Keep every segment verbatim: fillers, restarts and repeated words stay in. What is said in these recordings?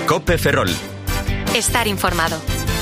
COPE Ferrol. Estar informado.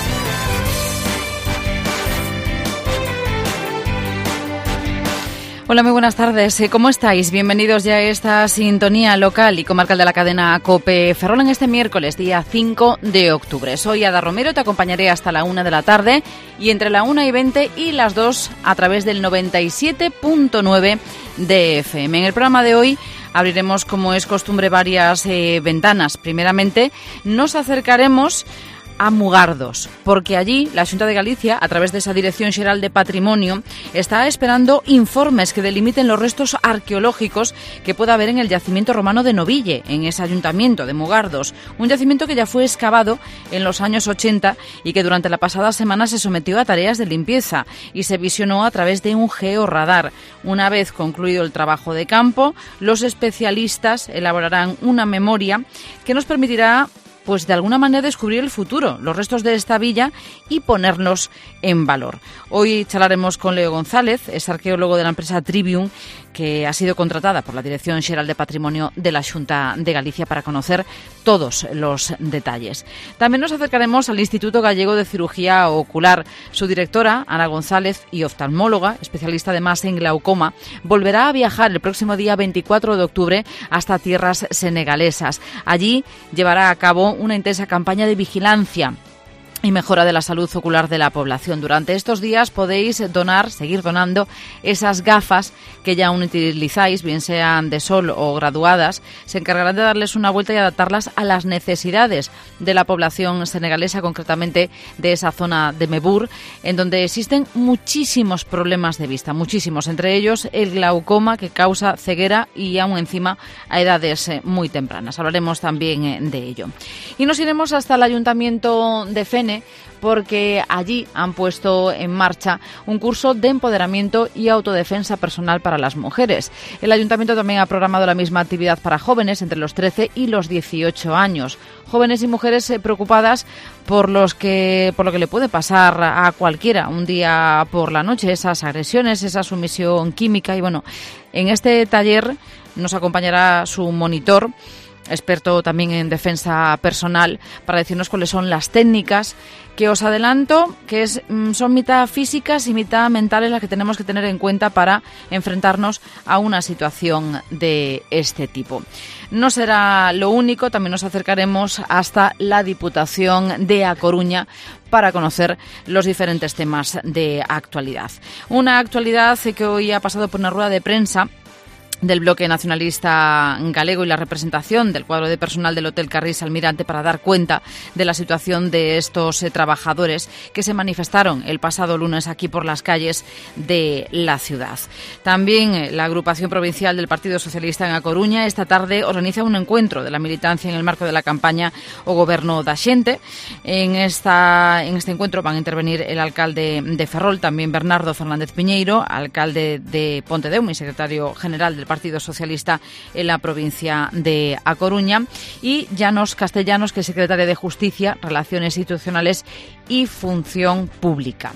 Hola, muy buenas tardes. ¿Cómo estáis? Bienvenidos ya a esta sintonía local y comarcal de la cadena COPE Ferrol en este miércoles, día cinco de octubre. Soy Ada Romero, te acompañaré hasta la una de la tarde y entre la una y veinte y las dos a través del noventa y siete punto nueve de F M. En el programa de hoy abriremos, como es costumbre, varias eh, ventanas. Primeramente, nos acercaremos a Mugardos, porque allí la Xunta de Galicia, a través de esa Dirección Xeral de Patrimonio, está esperando informes que delimiten los restos arqueológicos que pueda haber en el yacimiento romano de Noville, en ese ayuntamiento de Mugardos, un yacimiento que ya fue excavado en los años ochenta y que durante la pasada semana se sometió a tareas de limpieza y se visionó a través de un georradar. Una vez concluido el trabajo de campo, los especialistas elaborarán una memoria que nos permitirá, pues de alguna manera, descubrir el futuro, los restos de esta villa y ponerlos en valor. Hoy charlaremos con Leo González, es arqueólogo de la empresa Trivium, que ha sido contratada por la Dirección Xeral de Patrimonio de la Xunta de Galicia para conocer todos los detalles. También nos acercaremos al Instituto Gallego de Cirugía Ocular. Su directora, Ana González, y oftalmóloga, especialista además en glaucoma, volverá a viajar el próximo día veinticuatro de octubre hasta tierras senegalesas. Allí llevará a cabo una intensa campaña de vigilancia y mejora de la salud ocular de la población. Durante estos días podéis donar, seguir donando esas gafas que ya aún utilizáis, bien sean de sol o graduadas. Se encargarán de darles una vuelta y adaptarlas a las necesidades de la población senegalesa, concretamente de esa zona de Mebour, en donde existen muchísimos problemas de vista, muchísimos, entre ellos el glaucoma, que causa ceguera y aún encima a edades muy tempranas. Hablaremos también de ello. Y nos iremos hasta el Ayuntamiento de Fene, porque allí han puesto en marcha un curso de empoderamiento y autodefensa personal para las mujeres. El Ayuntamiento también ha programado la misma actividad para jóvenes entre los trece y los dieciocho años. Jóvenes y mujeres eh, preocupadas por los que por lo que le puede pasar a cualquiera un día por la noche, esas agresiones, esa sumisión química. Y bueno, en este taller nos acompañará su monitor, experto también en defensa personal, para decirnos cuáles son las técnicas que os adelanto que es, son mitad físicas y mitad mentales las que tenemos que tener en cuenta para enfrentarnos a una situación de este tipo. No será lo único, también nos acercaremos hasta la Diputación de A Coruña para conocer los diferentes temas de actualidad. Una actualidad que hoy ha pasado por una rueda de prensa del bloque nacionalista galego y la representación del cuadro de personal del Hotel Carrís Almirante para dar cuenta de la situación de estos eh, trabajadores que se manifestaron el pasado lunes aquí por las calles de la ciudad. También eh, la agrupación provincial del Partido Socialista en A Coruña esta tarde organiza un encuentro de la militancia en el marco de la campaña O Goberno da Xente. En, esta, en este encuentro van a intervenir el alcalde de Ferrol, también Bernardo Fernández Piñeiro, alcalde de Pontedeume y secretario general del Partido Socialista en la provincia de A Coruña, y Llanos Castellanos, que es secretaria de Justicia, Relaciones Institucionales y Función Pública.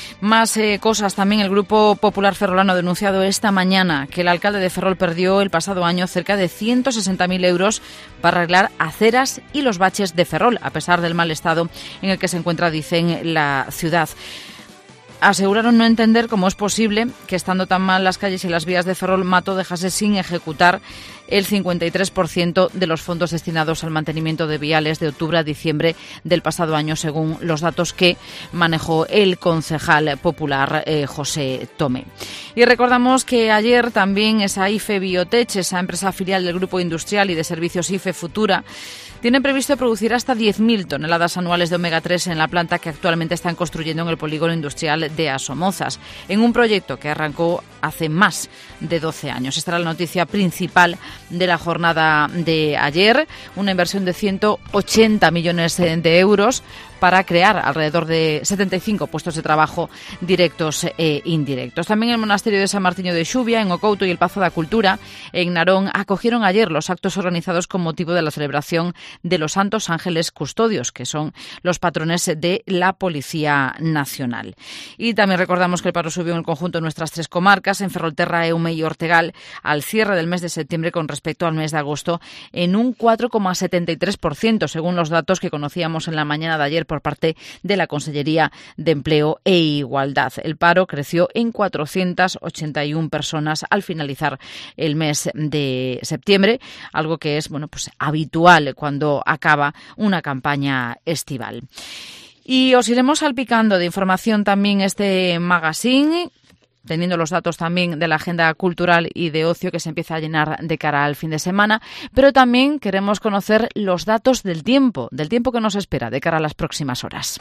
Más eh, cosas también. El Grupo Popular Ferrolano ha denunciado esta mañana que el alcalde de Ferrol perdió el pasado año cerca de ciento sesenta mil euros para arreglar aceras y los baches de Ferrol, a pesar del mal estado en el que se encuentra, dicen, la ciudad. Aseguraron no entender cómo es posible que, estando tan mal las calles y las vías de Ferrol, Mato dejase sin ejecutar el cincuenta y tres por ciento de los fondos destinados al mantenimiento de viales de octubre a diciembre del pasado año, según los datos que manejó el concejal popular eh, José Tome. Y recordamos que ayer también esa IFE Biotech, esa empresa filial del Grupo Industrial y de Servicios IFE Futura, tienen previsto producir hasta diez mil toneladas anuales de omega tres en la planta que actualmente están construyendo en el polígono industrial de Asomozas, en un proyecto que arrancó hace más de doce años. Esta era la noticia principal de la jornada de ayer, una inversión de ciento ochenta millones de euros para crear alrededor de setenta y cinco puestos de trabajo directos e indirectos. También el monasterio de San Martiño de Xuvia, en Ocouto, y el Pazo da Cultura, en Narón, acogieron ayer los actos organizados con motivo de la celebración de los Santos Ángeles Custodios, que son los patrones de la Policía Nacional. Y también recordamos que el paro subió en el conjunto de nuestras tres comarcas, en Ferrolterra, Eume y Ortegal, al cierre del mes de septiembre con respecto al mes de agosto, en un cuatro coma setenta y tres por ciento, según los datos que conocíamos en la mañana de ayer por parte de la Consellería de Empleo e Igualdad. El paro creció en cuatrocientas ochenta y una personas al finalizar el mes de septiembre, algo que es, bueno, pues habitual cuando acaba una campaña estival. Y os iremos salpicando de información también este magazine, teniendo los datos también de la agenda cultural y de ocio que se empieza a llenar de cara al fin de semana, pero también queremos conocer los datos del tiempo, del tiempo que nos espera de cara a las próximas horas.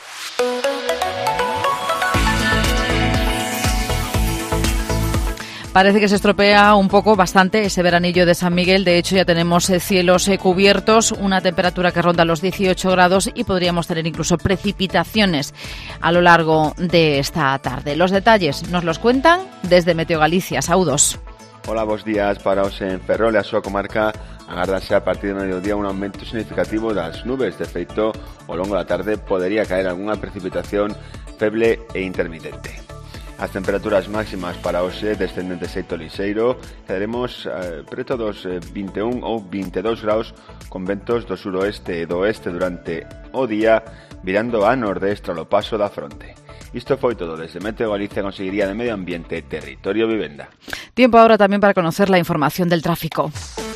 Parece que se estropea un poco, bastante, ese veranillo de San Miguel. De hecho, ya tenemos cielos cubiertos, una temperatura que ronda los dieciocho grados y podríamos tener incluso precipitaciones a lo largo de esta tarde. Los detalles nos los cuentan desde Meteo Galicia. Saúdos. Hola, bos días para os en Ferrol e a súa comarca. Agárdase a partir do mediodía un aumento significativo das nubes. De feito, ao longo da tarde podería caer algunha precipitación feble e intermitente. As temperaturas máximas para hoxe descenden de xeito lixeiro, quedaremos eh, preto dos eh, vinte e un ou vinte e dous graus con ventos do suroeste e do oeste durante o día, virando a nordeste ao paso da fronte. Isto foi todo desde Meteo Galicia, Consellería de Medio Ambiente, Territorio e Vivenda. Tiempo ahora también para conocer la información del tráfico.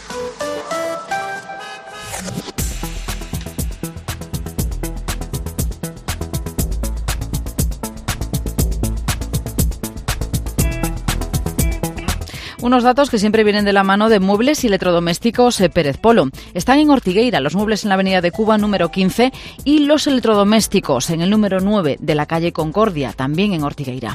Unos datos que siempre vienen de la mano de Muebles y Electrodomésticos Pérez Polo. Están en Ortigueira, los muebles en la avenida de Cuba número quince y los electrodomésticos en el número nueve de la calle Concordia, también en Ortigueira.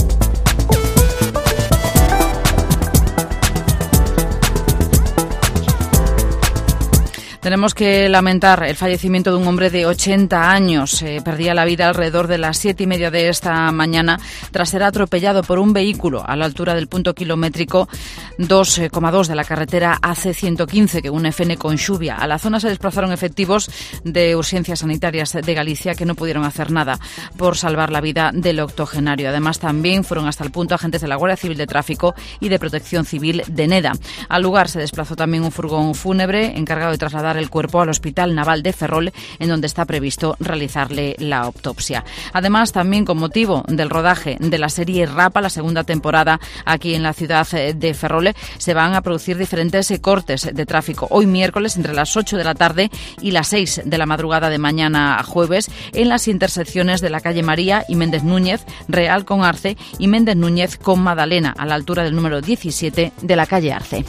Tenemos que lamentar el fallecimiento de un hombre de ochenta años. Eh, perdía la vida alrededor de las siete y media de esta mañana tras ser atropellado por un vehículo a la altura del punto kilométrico dos coma dos de la carretera A C ciento quince que une Fene con Xuvia. A la zona se desplazaron efectivos de urgencias sanitarias de Galicia que no pudieron hacer nada por salvar la vida del octogenario. Además, también fueron hasta el punto agentes de la Guardia Civil de Tráfico y de Protección Civil de Neda. Al lugar se desplazó también un furgón fúnebre encargado de trasladar el cuerpo al Hospital Naval de Ferrol, en donde está previsto realizarle la autopsia. Además, también con motivo del rodaje de la serie Rapa, la segunda temporada aquí en la ciudad de Ferrol, se van a producir diferentes cortes de tráfico. Hoy miércoles, entre las ocho de la tarde y las seis de la madrugada de mañana jueves, en las intersecciones de la calle María y Méndez Núñez, Real con Arce y Méndez Núñez con Madalena, a la altura del número diecisiete de la calle Arce.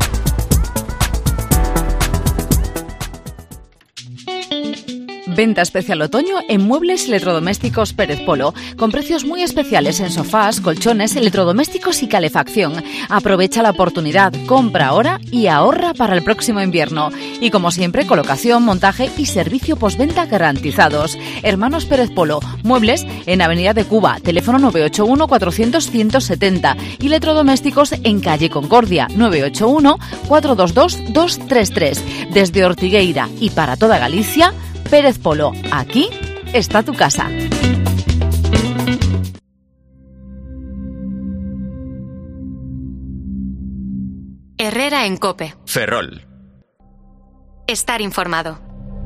Venta especial otoño en Muebles y Electrodomésticos Pérez Polo, con precios muy especiales en sofás, colchones, electrodomésticos y calefacción. Aprovecha la oportunidad, compra ahora y ahorra para el próximo invierno. Y como siempre, colocación, montaje y servicio postventa garantizados. Hermanos Pérez Polo, Muebles en Avenida de Cuba, teléfono nueve ocho uno cuatrocientos ciento setenta y electrodomésticos en calle Concordia, nueve ocho uno cuatro dos dos dos tres tres. Desde Ortigueira y para toda Galicia, Pérez Polo, aquí está tu casa. Herrera en COPE. Ferrol. Estar informado.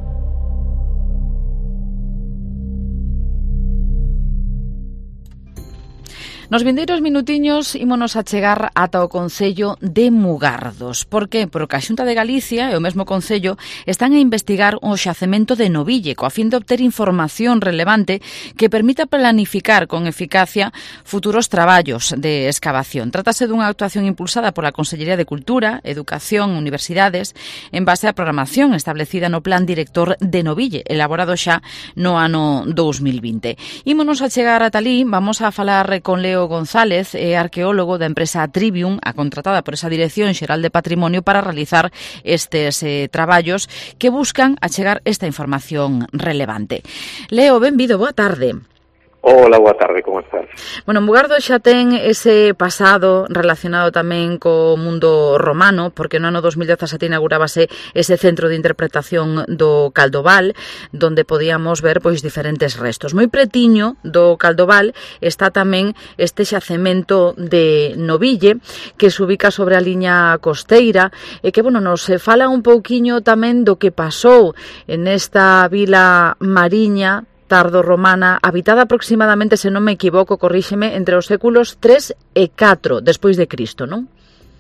Nos vindeiros minutiños ímonos a chegar ata o Concello de Mugardos. Por que? Porque a Xunta de Galicia e o mesmo Concello están a investigar o xacemento de Noville coa fin de obter información relevante que permita planificar con eficacia futuros traballos de excavación. Trátase dunha actuación impulsada pola Consellería de Cultura, Educación, Universidades, en base á programación establecida no Plan Director de Noville, elaborado xa no ano dous mil vinte. Ímonos a chegar ata alí, vamos a falar con Leo Leo González é arqueólogo da empresa Trivium, a contratada por esa Dirección Xeral de Patrimonio para realizar estes eh, traballos que buscan achegar esta información relevante. Leo, benvido, boa tarde. Hola, boa tarde, como estás? Bueno, Mugardos xa ten ese pasado relacionado tamén co mundo romano, porque no ano dos mil dezasete inaugurábase ese centro de interpretación do Caldoval, donde podíamos ver pois diferentes restos. Moi pretiño do Caldoval está tamén este xacemento de Noville, que se ubica sobre a liña costeira, e que, bueno, nos fala un pouquiño tamén do que pasou en esta vila mariña tardo-romana, habitada aproximadamente, se non me equivoco, corríxeme, entre os séculos tres e catro despois de Cristo, non?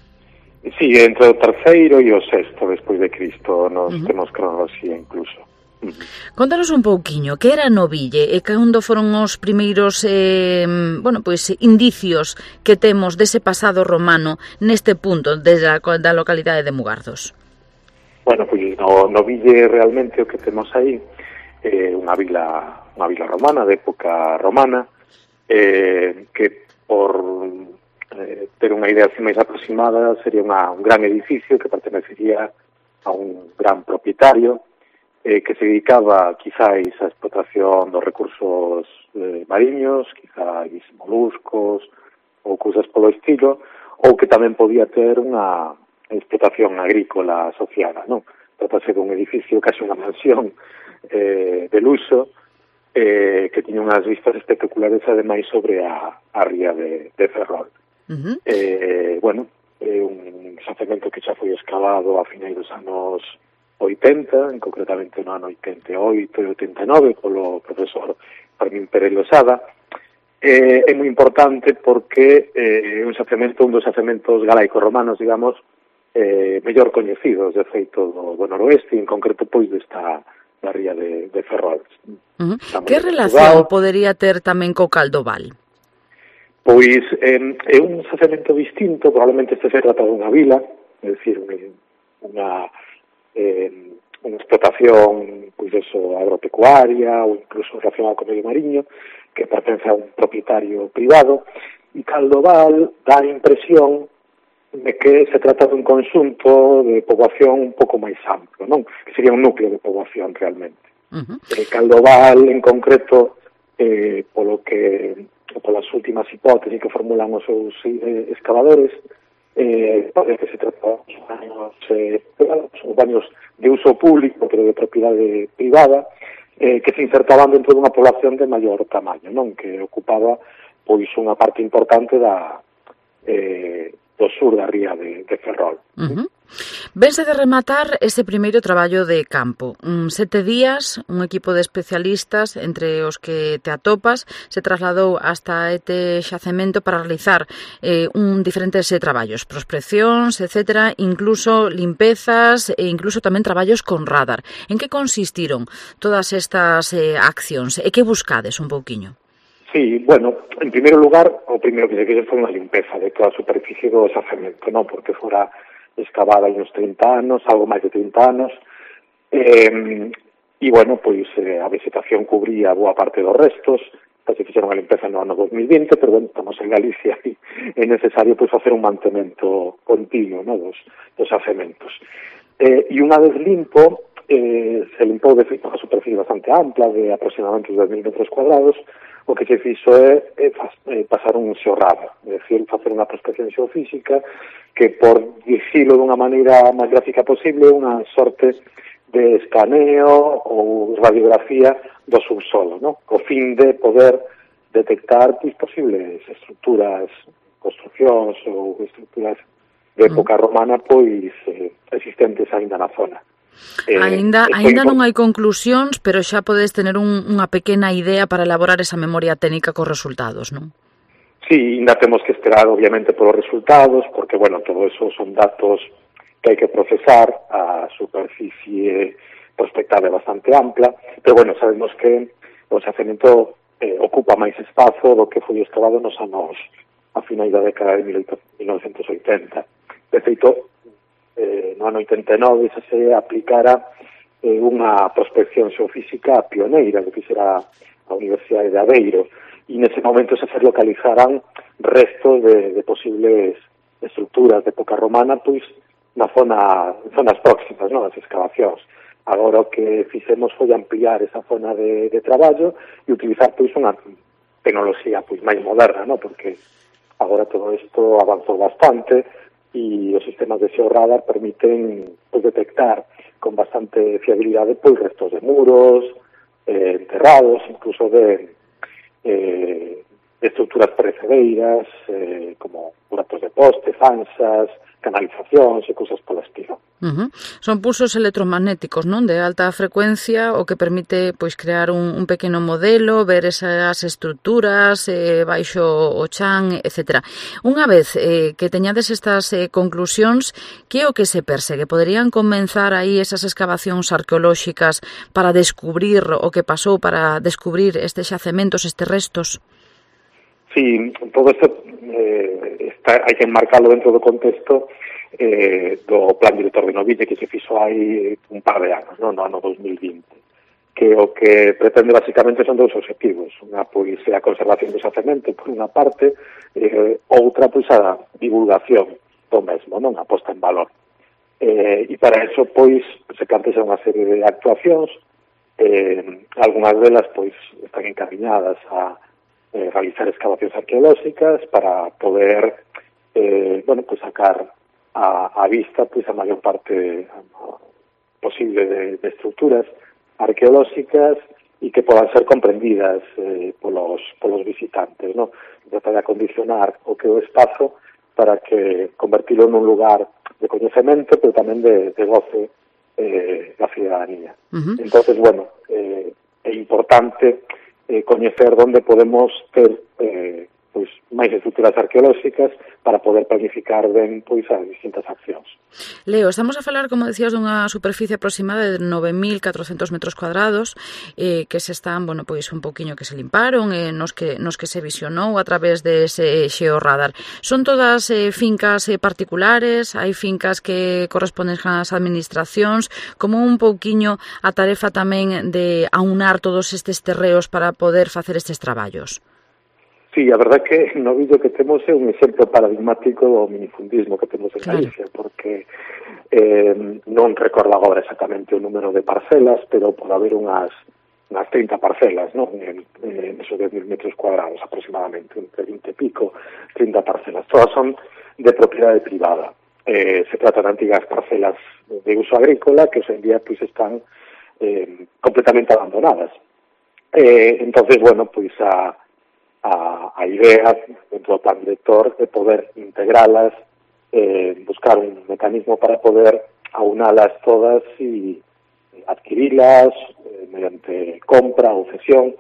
Sí, entre o terceiro e o sexto despois de Cristo, nos uh-huh. temos cronoloxía incluso. Uh-huh. Contanos un pouquiño, que era Noville e cando foron os primeiros eh, bueno, pois, indicios que temos dese pasado romano neste punto, desde a da localidade de Mugardos? Bueno, pois no, Noville realmente o que temos aí é unha vila unha vila romana, de época romana, eh, que por eh, ter unha idea así máis aproximada sería unha, un gran edificio que pertenecería a un gran propietario eh, que se dedicaba quizáis á explotación dos recursos eh, mariños, quizáis moluscos ou cousas polo estilo, ou que tamén podía ter unha explotación agrícola asociada, non? Tratase dun edificio, case unha mansión eh, de luxo, eh, que tiña unhas vistas espectaculares ademais sobre a, a ría de, de Ferrol. Uh-huh. Eh, bueno, é un xacemento que xa foi excavado a finais dos anos oitenta, en concretamente no ano oitenta e oito e oitenta e nove, polo profesor Fermín Pérez Losada. Eh, é moi importante porque é eh, un xacemento, un dos xacementos galaico-romanos, digamos, eh, mellor coñecidos, de feito, do, do noroeste, en concreto, pois, desta da ría de, de Ferrol. Uh-huh. Que relación podería ter tamén co Caldoval? Pois eh, é un xacemento distinto, probablemente este se trata dunha vila, é dicir, unha, eh, unha explotación, pois eso, agropecuaria ou incluso relacionada con medio mariño, que pertence a un propietario privado, e Caldoval dá a impresión de que se trata dun conxunto de poboación un pouco máis amplo, non? Que sería un núcleo de poboación realmente. Uh-huh. Eh, Caldoval, en concreto, eh, polo que polas últimas hipótesis que formulan os seus eh, excavadores, eh, pode que se trata de baños, eh, baños de uso público, pero de propiedade privada, eh, que se insertaban dentro dunha población de maior tamaño, non? Que ocupaba pois unha parte importante da eh, do sur da ría de, de Ferrol. Uh-huh. Vense de rematar ese primeiro traballo de campo. Un sete días, un equipo de especialistas entre os que te atopas se trasladou hasta este xacemento para realizar eh, un diferentes eh, traballos, prospeccións, etcétera, incluso limpezas e incluso tamén traballos con radar. En que consistiron todas estas eh, accións e que buscades un pouquiño? Sí, bueno, en primeiro lugar, o primeiro que se quixo foi unha limpeza de toda a superficie do xacemento, non? Porque fora excavada hai uns trinta anos, algo máis de trinta anos, e, e bueno, pois eh, a vegetación cubría boa parte dos restos, se fixeron a limpeza no ano dos mil vinte, pero bueno, estamos en Galicia e é necesario pois facer un mantemento continuo, non? dos, dos xacementos. Eh, e unha vez limpo, eh, se limpou de feito unha superficie bastante ampla, de aproximadamente dez mil metros cuadrados. O que se fixo é, é, é pasar un xeorradar, é dicir, facer unha prospección xeofísica que, por dicilo dunha maneira máis gráfica posible, unha sorte de escaneo ou radiografía do subsolo, ¿no? Co fin de poder detectar pois, posibles estruturas, construccións ou estruturas de época romana pois eh, existentes aínda na zona. Eh, ainda ainda non hai conclusións, pero xa podes tener un, unha pequena idea para elaborar esa memoria técnica cos resultados, non? Sí, ainda temos que esperar, obviamente, polos resultados, porque, bueno, todo eso son datos que hai que procesar, a superficie prospectada é bastante ampla, pero, bueno, sabemos que o xacemento eh, ocupa máis espazo do que foi excavado nos anos a finais da década de mil novecentos oitenta. De feito, Eh, no ano oitenta e nove se se aplicara eh, unha prospección xeofísica pioneira que fixera a Universidade de Aveiro, e nese momento se se localizaran restos de, de posibles estruturas de época romana, pois, na zona, zonas próximas, non, das excavacións. Agora o que fixemos foi ampliar esa zona de, de traballo e utilizar, pois, unha tecnoloxía, pois, máis moderna, non, porque agora todo isto avanzou bastante e os sistemas de xeorradar permiten, pois, detectar con bastante fiabilidade, pois, restos de muros, eh, enterrados, incluso de, eh, de estruturas perecedeiras, eh, como buratos de poste, fansas, canalizacións e cousas polo estilo. Uh-huh. Son pulsos electromagnéticos, non? De alta frecuencia, o que permite, pois, crear un, un pequeno modelo, ver esas estruturas eh, baixo o chan, etcétera. Unha vez eh, que teñades estas eh, conclusións, que é o que se persegue? Poderían comenzar aí esas excavacións arqueolóxicas para descubrir o que pasou, para descubrir estes xacementos, estes restos? Sí, todo isto eh, está, hai que enmarcalo dentro do contexto eh, do Plan Director de Noville que se fixo hai un par de anos, non? No ano dos mil vinte, que o que pretende basicamente son dous objetivos. Unha, pois, é a conservación do xacemento, por unha parte, eh, outra, pois, a divulgación do mesmo, non? A posta en valor. Eh, e para eso, pois, se plantexa unha serie de actuacións, eh, algunhas delas, pois, están encaminhadas a Eh, realizar excavacións arqueolóxicas para poder eh, bueno, pues sacar a, a vista pues a maior parte a, a, posible de, de estruturas arqueolóxicas e que podan ser comprendidas eh, polos, polos visitantes, ¿no? Trata de acondicionar o que o espazo para que convertilo nun lugar de coñecemento, pero tamén de, de goce eh, da ciudadanía. Uh-huh. Entonces, bueno, eh, é importante Eh, coñecer onde podemos ter eh, pois, máis estruturas arqueolóxicas para poder planificar ben, pois, as distintas accións. Leo, estamos a falar, como decías, dunha superficie aproximada de nove mil catrocentos metros cuadrados eh, que se están, bueno, pois un poquinho que se limparon, eh, nos, que, nos que se visionou a través de ese xeorradar. Son todas eh, fincas eh, particulares, hai fincas que corresponden ás administracións, como un pouquiño a tarefa tamén de aunar todos estes terreos para poder facer estes traballos. Sí, a verdad que no vídeo que temos é un exemplo paradigmático do minifundismo que temos en Galicia, claro, porque eh, non recordo agora exactamente o número de parcelas, pero pode haber unhas, unhas trinta parcelas, non? En, en esos dez mil metros cuadrados aproximadamente, entre vinte e pico, trinta parcelas. Todas son de propiedade privada. Eh, se trata de antigas parcelas de uso agrícola que hoxe en día pues, están eh, completamente abandonadas. Eh, entonces, bueno, pues a A, a idea dentro do plan director de poder integralas, eh, buscar un mecanismo para poder aunalas todas e adquirilas eh, mediante compra ou cesión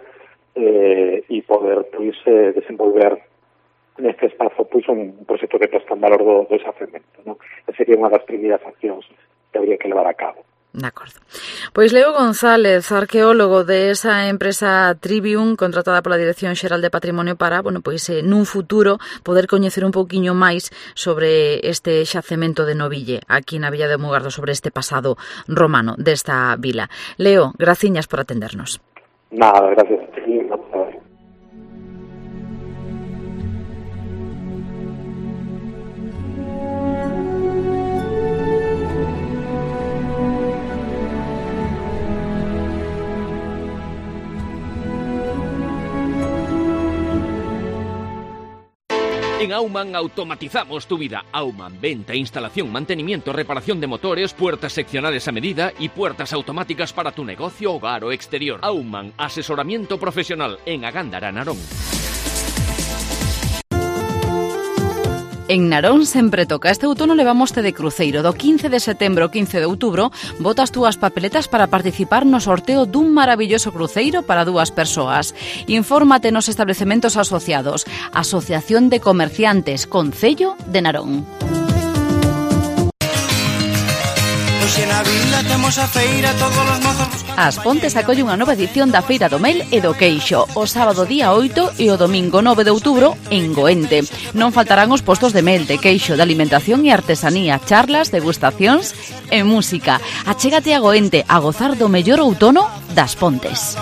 eh, e poder pois, eh, desenvolver neste espazo pois, un proxecto de posta en valor do, do xacemento, non? Esa sería unha das primeiras accións que habría que levar a cabo. De acordo. Pois Leo González, arqueólogo de esa empresa Trivium, contratada pola Dirección Xeral de Patrimonio para, bueno, pois eh, nun futuro poder coñecer un pouquiño máis sobre este xacemento de Noville, aquí na Villa de Mugardo, sobre este pasado romano desta vila. Leo, graciñas por atendernos. Nada, gracias a ti. En Aumann automatizamos tu vida. Aumann, venta, instalación, mantenimiento, reparación de motores, puertas seccionales a medida y puertas automáticas para tu negocio, hogar o exterior. Aumann, asesoramiento profesional en Agándara, Narón. En Narón sempre toca. Este outono levámoste de cruceiro. Do quince de setembro ao quince de outubro botas túas papeletas para participar no sorteo dun maravilloso cruceiro para dúas persoas. Infórmate nos establecementos asociados. Asociación de Comerciantes Concello de Narón. As Pontes acolle unha nova edición da Feira do Mel e do Queixo o sábado día oito e o domingo nove de outubro en Goente. Non faltarán os postos de mel, de queixo, de alimentación e artesanía, charlas, degustacións e música. Achégate a Goente a gozar do mellor outono das Pontes.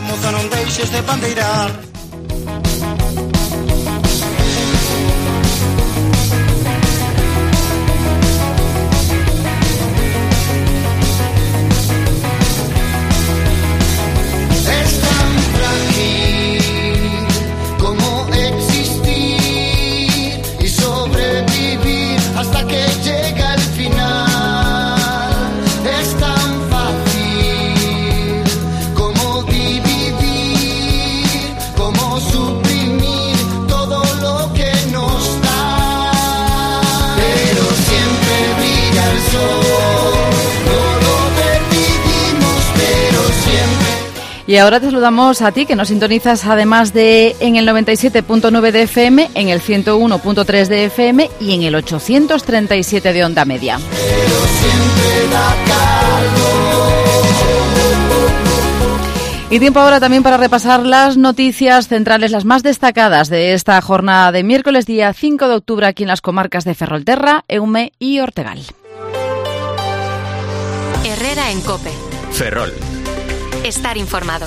Y ahora te saludamos a ti, que nos sintonizas además de en el noventa y siete punto nueve de F M, en el ciento uno punto tres de F M y en el ochocientos treinta y siete de onda media. Y tiempo ahora también para repasar las noticias centrales, las más destacadas de esta jornada de miércoles, día cinco de octubre, aquí en las comarcas de Ferrolterra, Eume y Ortegal. Herrera en COPE. Ferrol. Estar informado.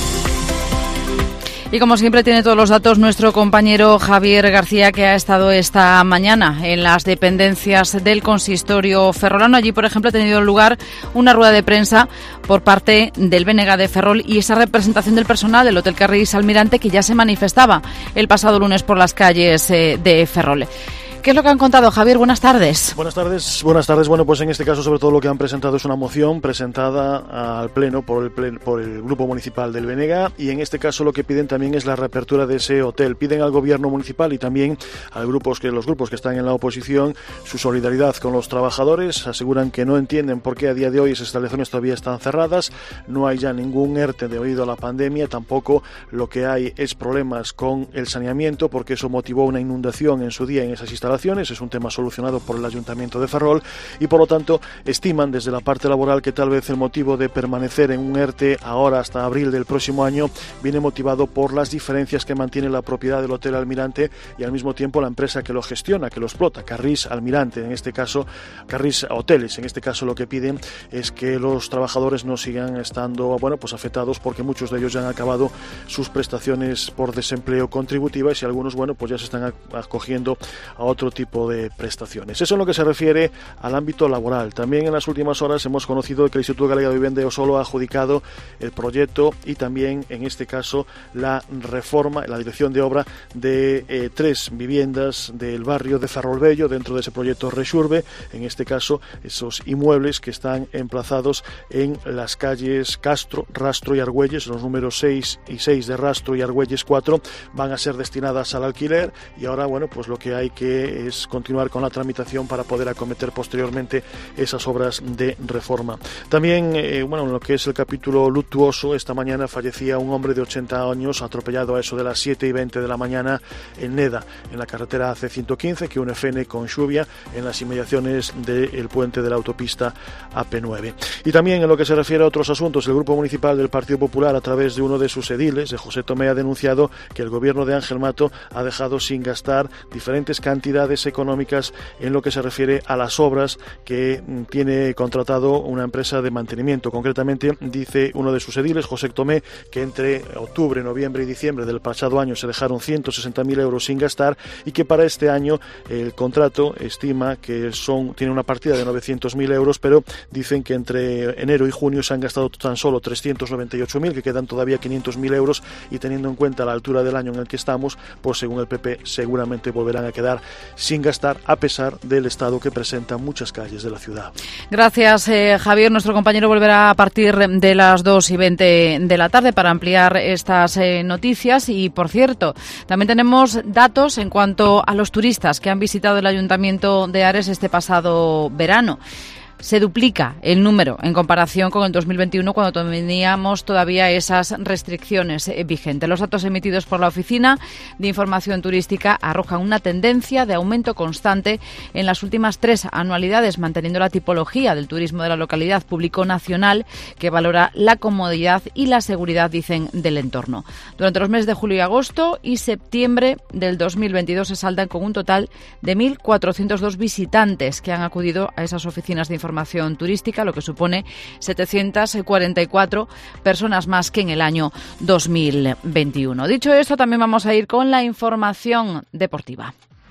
Y como siempre tiene todos los datos nuestro compañero Javier García, que ha estado esta mañana en las dependencias del consistorio ferrolano. Allí, por ejemplo, ha tenido lugar una rueda de prensa por parte del B N G de Ferrol y esa representación del personal del Hotel Carris Almirante, que ya se manifestaba el pasado lunes por las calles eh, de Ferrol. ¿Qué es lo que han contado, Javier? Buenas tardes. Buenas tardes. Buenas tardes. Bueno, pues en este caso, sobre todo lo que han presentado es una moción presentada al Pleno por el, pleno, por el Grupo Municipal del B N G, y en este caso lo que piden también es la reapertura de ese hotel. Piden al Gobierno Municipal y también a grupos que, los grupos que están en la oposición su solidaridad con los trabajadores. Aseguran que no entienden por qué a día de hoy esas instalaciones todavía están cerradas. No hay ya ningún ERTE debido a la pandemia. Tampoco lo que hay es problemas con el saneamiento, porque eso motivó una inundación en su día en esas instalaciones. Es un tema solucionado por el Ayuntamiento de Ferrol y, por lo tanto, estiman desde la parte laboral que tal vez el motivo de permanecer en un ERTE ahora hasta abril del próximo año viene motivado por las diferencias que mantiene la propiedad del Hotel Almirante y, al mismo tiempo, la empresa que lo gestiona, que lo explota, Carris Almirante, en este caso, Carris Hoteles. En este caso, lo que piden es que los trabajadores no sigan estando, bueno, pues afectados, porque muchos de ellos ya han acabado sus prestaciones por desempleo contributivas y algunos, bueno, pues ya se están acogiendo a otro tipo de prestaciones. Eso en lo que se refiere al ámbito laboral. También en las últimas horas hemos conocido que el Instituto Galega de Vivienda de Osolo ha adjudicado el proyecto y también, en este caso, la reforma, la dirección de obra de eh, tres viviendas del barrio de Ferrolbello dentro de ese proyecto Rexurbe. En este caso, esos inmuebles que están emplazados en las calles Castro, Rastro y Argüelles, los números seis y seis de Rastro y Argüelles cuatro, van a ser destinadas al alquiler y ahora, bueno, pues lo que hay que es continuar con la tramitación para poder acometer posteriormente esas obras de reforma. También, eh, bueno, en lo que es el capítulo luctuoso, esta mañana fallecía un hombre de ochenta años atropellado a eso de las siete y veinte de la mañana en Neda, en la carretera A C ciento quince que une Fene con Xubia, en las inmediaciones del puente de la autopista A P nueve. Y también en lo que se refiere a otros asuntos, el Grupo Municipal del Partido Popular, a través de uno de sus ediles, de José Tomé, ha denunciado que el gobierno de Ángel Mato ha dejado sin gastar diferentes cantidades económicas en lo que se refiere a las obras que tiene contratado una empresa de mantenimiento. Concretamente, dice uno de sus ediles, José Tomé, que entre octubre, noviembre y diciembre del pasado año se dejaron ciento sesenta mil euros sin gastar y que para este año el contrato estima que son tiene una partida de novecientos mil euros, pero dicen que entre enero y junio se han gastado tan solo trescientos noventa y ocho mil, que quedan todavía quinientos mil euros, y teniendo en cuenta la altura del año en el que estamos, pues según el P P seguramente volverán a quedar sin gastar, a pesar del estado que presentan muchas calles de la ciudad. Gracias, eh, Javier. Nuestro compañero volverá a partir de las dos y veinte de la tarde para ampliar estas eh, noticias. Y, por cierto, también tenemos datos en cuanto a los turistas que han visitado el Ayuntamiento de Ares este pasado verano. Se duplica el número en comparación con el dos mil veintiuno, cuando teníamos todavía esas restricciones vigentes. Los datos emitidos por la Oficina de Información Turística arrojan una tendencia de aumento constante en las últimas tres anualidades, manteniendo la tipología del turismo de la localidad público-nacional, que valora la comodidad y la seguridad, dicen, del entorno. Durante los meses de julio y agosto y septiembre del dos mil veintidós se saldan con un total de mil cuatrocientos dos visitantes que han acudido a esas oficinas de información Información turística, lo que supone setecientas cuarenta y cuatro personas más que en el año dos mil veintiuno. Dicho esto, también vamos a ir con la información deportiva.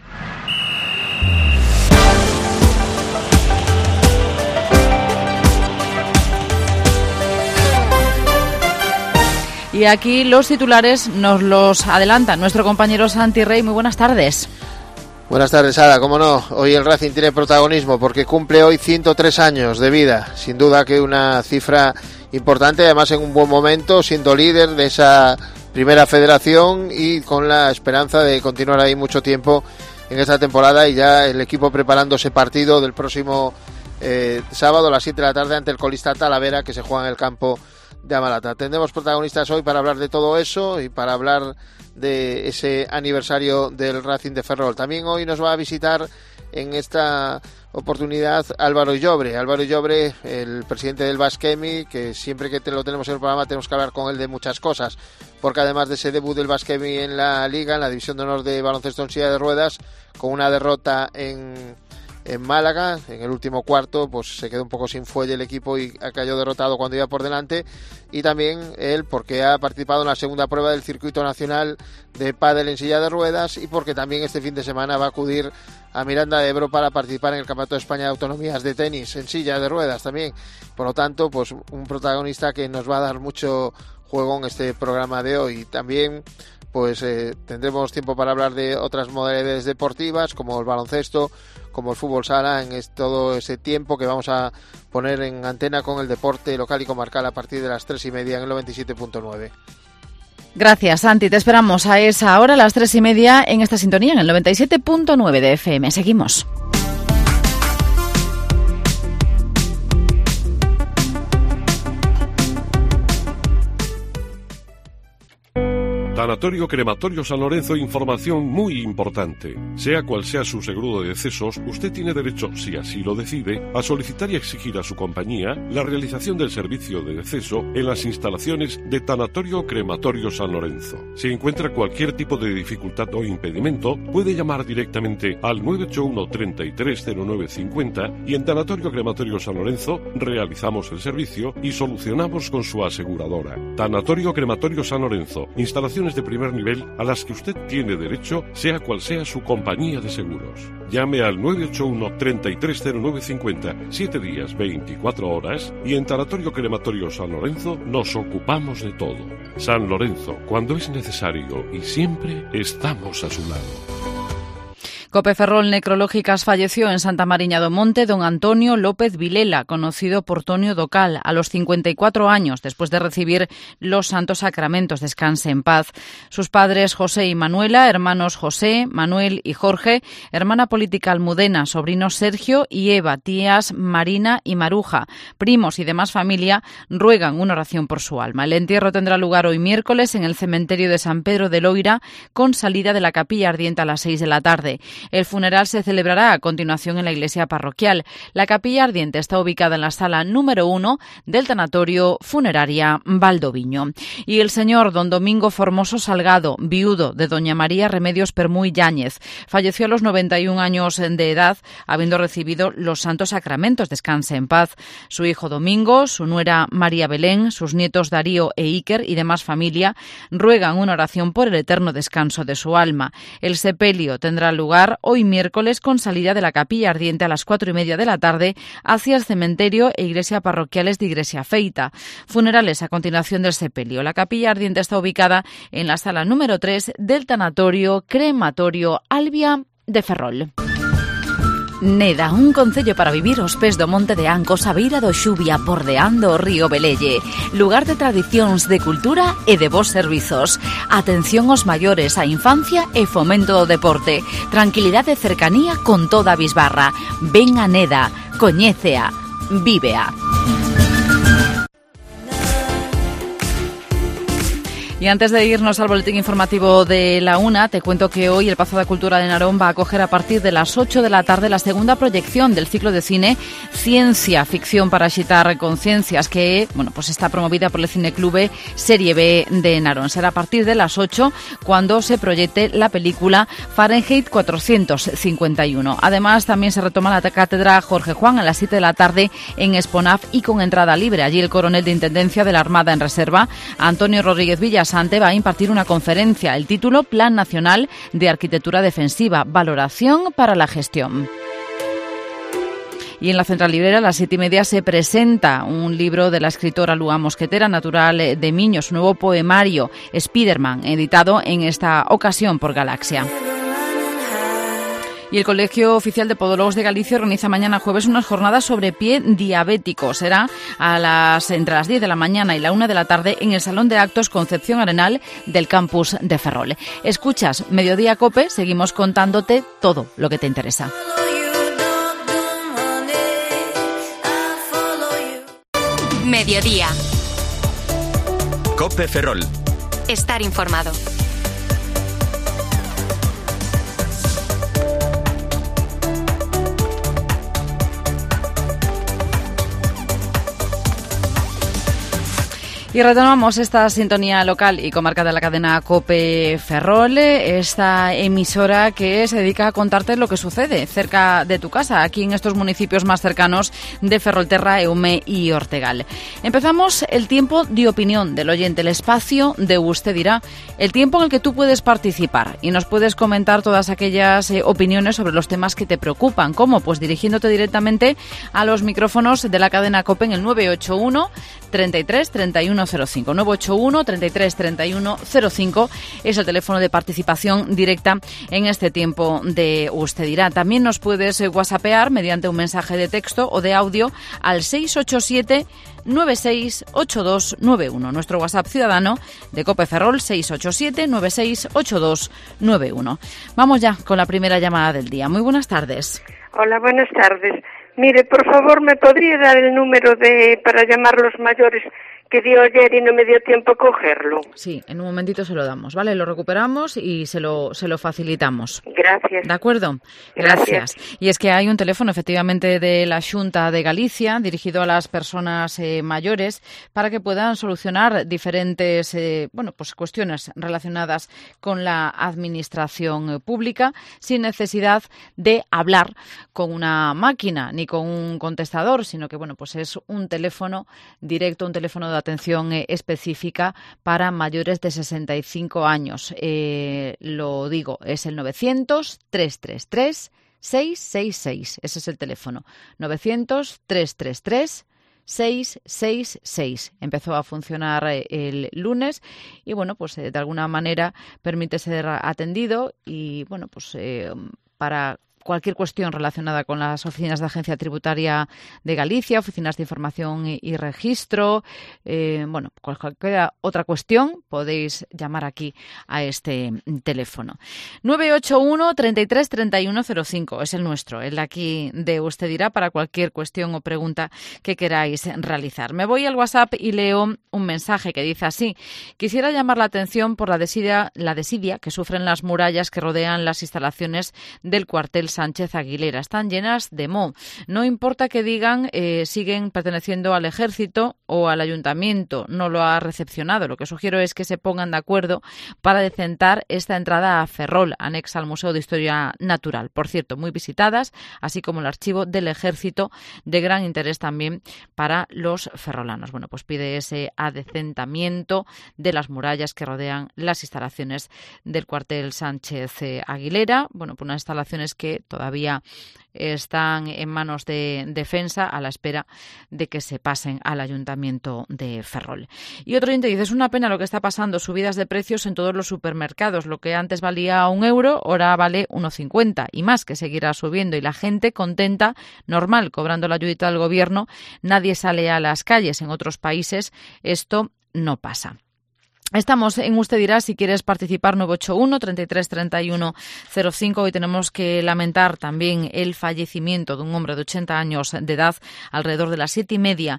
Y aquí los titulares nos los adelanta nuestro compañero Santi Rey. Muy buenas tardes. Buenas tardes, Ada. Cómo no, hoy el Racing tiene protagonismo porque cumple hoy ciento tres años de vida. Sin duda que una cifra importante, además en un buen momento, siendo líder de esa primera federación y con la esperanza de continuar ahí mucho tiempo en esta temporada, y ya el equipo preparando ese partido del próximo eh, sábado a las siete de la tarde ante el colista Talavera, que se juega en el campo de Amalata. Tendremos protagonistas hoy para hablar de todo eso y para hablar de ese aniversario del Racing de Ferrol. También hoy nos va a visitar en esta oportunidad Álvaro Llobre. Álvaro Llobre, el presidente del Basquemi, que siempre que te lo tenemos en el programa tenemos que hablar con él de muchas cosas, porque además de ese debut del Basquemi en la Liga, en la División de Honor de Baloncesto en Silla de Ruedas, con una derrota en, en Málaga, en el último cuarto, pues se quedó un poco sin fuelle el equipo y cayó derrotado cuando iba por delante. Y también él porque ha participado en la segunda prueba del circuito nacional de pádel en silla de ruedas y porque también este fin de semana va a acudir a Miranda de Ebro para participar en el Campeonato de España de Autonomías de tenis en silla de ruedas también. Por lo tanto, pues un protagonista que nos va a dar mucho juego en este programa de hoy. También pues eh, tendremos tiempo para hablar de otras modalidades deportivas como el baloncesto, como el fútbol sala, en es, todo ese tiempo que vamos a poner en antena con el deporte local y comarcal a partir de las tres y media en el noventa y siete punto nueve. Gracias, Santi. Te esperamos a esa hora, a las tres y media, en esta sintonía, en el noventa y siete punto nueve de F M. Seguimos. Tanatorio Crematorio San Lorenzo, información muy importante. Sea cual sea su seguro de decesos, usted tiene derecho, si así lo decide, a solicitar y exigir a su compañía la realización del servicio de deceso en las instalaciones de Tanatorio Crematorio San Lorenzo. Si encuentra cualquier tipo de dificultad o impedimento, puede llamar directamente al nueve ocho uno, treinta y tres, cero nueve cincuenta y en Tanatorio Crematorio San Lorenzo realizamos el servicio y solucionamos con su aseguradora. Tanatorio Crematorio San Lorenzo, instalaciones de primer nivel a las que usted tiene derecho, sea cual sea su compañía de seguros. Llame al nueve ocho uno, treinta y tres, cero nueve cincuenta, siete días, veinticuatro horas, y en Tanatorio Crematorio San Lorenzo nos ocupamos de todo. San Lorenzo, cuando es necesario y siempre estamos a su lado. Cope Ferrol Necrológicas falleció en Santa Mariña do Monte don Antonio López Vilela, conocido por Tonio Docal, a los cincuenta y cuatro años, después de recibir los santos sacramentos. Descanse en paz. Sus padres José y Manuela, hermanos José, Manuel y Jorge, hermana política Almudena, sobrinos Sergio y Eva, tías Marina y Maruja, primos y demás familia, ruegan una oración por su alma. El entierro tendrá lugar hoy miércoles en el cementerio de San Pedro de Loira, con salida de la capilla ardiente a las seis de la tarde. El funeral se celebrará a continuación en la iglesia parroquial. La capilla ardiente está ubicada en la sala número uno del tanatorio funeraria Valdoviño. Y el señor don Domingo Formoso Salgado, viudo de doña María Remedios Permuy Yáñez, falleció a los noventa y un años de edad, habiendo recibido los santos sacramentos. Descanse en paz. Su hijo Domingo, su nuera María Belén, sus nietos Darío e Iker y demás familia ruegan una oración por el eterno descanso de su alma. El sepelio tendrá lugar hoy miércoles con salida de la capilla ardiente a las cuatro y media de la tarde hacia el cementerio e iglesia parroquiales de Iglesia Feita. Funerales a continuación del sepelio. La capilla ardiente está ubicada en la sala número tres del tanatorio crematorio Albia de Ferrol. Neda, un concello para vivir aos pés do Monte de Ancos, a beira do Xubia, bordeando o río Velelle. Lugar de tradicións, de cultura e de bons servizos. Atención aos maiores, a infancia e fomento do deporte. Tranquilidade e cercanía con toda a bisbarra. Ven a Neda, coñécea, vívea. Y antes de irnos al boletín informativo de la una, te cuento que hoy el Pazo de Cultura de Narón va a acoger a partir de las ocho de la tarde la segunda proyección del ciclo de cine Ciencia Ficción para axitar conciencias, que bueno, pues está promovida por el Cineclube Serie B de Narón. Será a partir de las ocho cuando se proyecte la película Fahrenheit cuatrocientos cincuenta y uno. Además, también se retoma la cátedra Jorge Juan a las siete de la tarde en Exponaf y con entrada libre. Allí el coronel de Intendencia de la Armada en Reserva, Antonio Rodríguez Villas Sante, va a impartir una conferencia. El título: Plan Nacional de Arquitectura Defensiva, valoración para la gestión. Y en la Central Librera a las siete y media se presenta un libro de la escritora Lua Mosquetera, natural de Miño, su nuevo poemario Spiderman, editado en esta ocasión por Galaxia. Y el Colegio Oficial de Podólogos de Galicia organiza mañana jueves unas jornadas sobre pie diabético. Será a las, entre las diez de la mañana y la una de la tarde en el Salón de Actos Concepción Arenal del campus de Ferrol. Escuchas Mediodía Cope, seguimos contándote todo lo que te interesa. Mediodía. COPE Ferrol. Estar informado. Y retomamos esta sintonía local y comarca de la cadena COPE Ferrol, esta emisora que se dedica a contarte lo que sucede cerca de tu casa, aquí en estos municipios más cercanos de Ferrolterra, Eume y Ortegal. Empezamos el tiempo de opinión del oyente, el espacio de Usted Dirá, el tiempo en el que tú puedes participar y nos puedes comentar todas aquellas eh, opiniones sobre los temas que te preocupan. ¿Cómo? Pues dirigiéndote directamente a los micrófonos de la cadena COPE en el nueve ocho uno, treinta y tres, treinta y uno cero cinco. nueve ocho uno, treinta y tres, treinta y uno cero cinco es el teléfono de participación directa en este tiempo de Usted Dirá. También nos puedes whatsappear mediante un mensaje de texto o de audio al seis ocho siete, nueve seis ocho dos nueve uno. Nuestro WhatsApp ciudadano de COPE Ferrol, seis ocho siete, nueve seis ocho dos nueve uno. Vamos ya con la primera llamada del día. Muy buenas tardes. Hola, buenas tardes. Mire, por favor, ¿me podría dar el número de para llamar los mayores que dio ayer y no me dio tiempo a cogerlo? Sí, en un momentito se lo damos, ¿vale? Lo recuperamos y se lo, se lo facilitamos. Gracias. ¿De acuerdo? Gracias. Gracias. Y es que hay un teléfono, efectivamente, de la Xunta de Galicia, dirigido a las personas eh, mayores, para que puedan solucionar diferentes eh, bueno, pues cuestiones relacionadas con la administración pública, sin necesidad de hablar con una máquina ni con un contestador, sino que bueno, pues es un teléfono directo, un teléfono de atención eh, específica para mayores de sesenta y cinco años. Eh, lo digo, es el novecientos, trescientos treinta y tres, seiscientos sesenta y seis. Ese es el teléfono. novecientos, trescientos treinta y tres, seiscientos sesenta y seis. Empezó a funcionar el lunes y bueno, pues eh, de alguna manera permite ser atendido y bueno, pues eh, para cualquier cuestión relacionada con las oficinas de Agencia Tributaria de Galicia, oficinas de información y, y registro, eh, bueno, cualquier otra cuestión, podéis llamar aquí a este teléfono. nueve ocho uno, treinta y tres, treinta y uno cero cinco es el nuestro, el de aquí de Usted Dirá, para cualquier cuestión o pregunta que queráis realizar. Me voy al WhatsApp y leo un mensaje que dice así: quisiera llamar la atención por la desidia, la desidia que sufren las murallas que rodean las instalaciones del cuartel Sánchez Aguilera. Están llenas de moho. No importa que digan eh, siguen perteneciendo al ejército o al ayuntamiento, no lo ha recepcionado. Lo que sugiero es que se pongan de acuerdo para decentar esta entrada a Ferrol, anexa al Museo de Historia Natural. Por cierto, muy visitadas, así como el archivo del ejército, de gran interés también para los ferrolanos. Bueno, pues pide ese adecentamiento de las murallas que rodean las instalaciones del cuartel Sánchez eh, Aguilera. Bueno, pues unas instalaciones que todavía están en manos de defensa a la espera de que se pasen al Ayuntamiento de Ferrol. Y otro oyente dice: es una pena lo que está pasando, subidas de precios en todos los supermercados. Lo que antes valía un euro, ahora vale uno cincuenta y más, que seguirá subiendo. Y la gente contenta, normal, cobrando la ayudita del gobierno. Nadie sale a las calles. En otros países esto no pasa. Estamos en Usted Dirá. Si quieres participar, nueve ocho uno, treinta y tres, treinta y uno cero cinco. Hoy tenemos que lamentar también el fallecimiento de un hombre de ochenta años de edad alrededor de las siete y media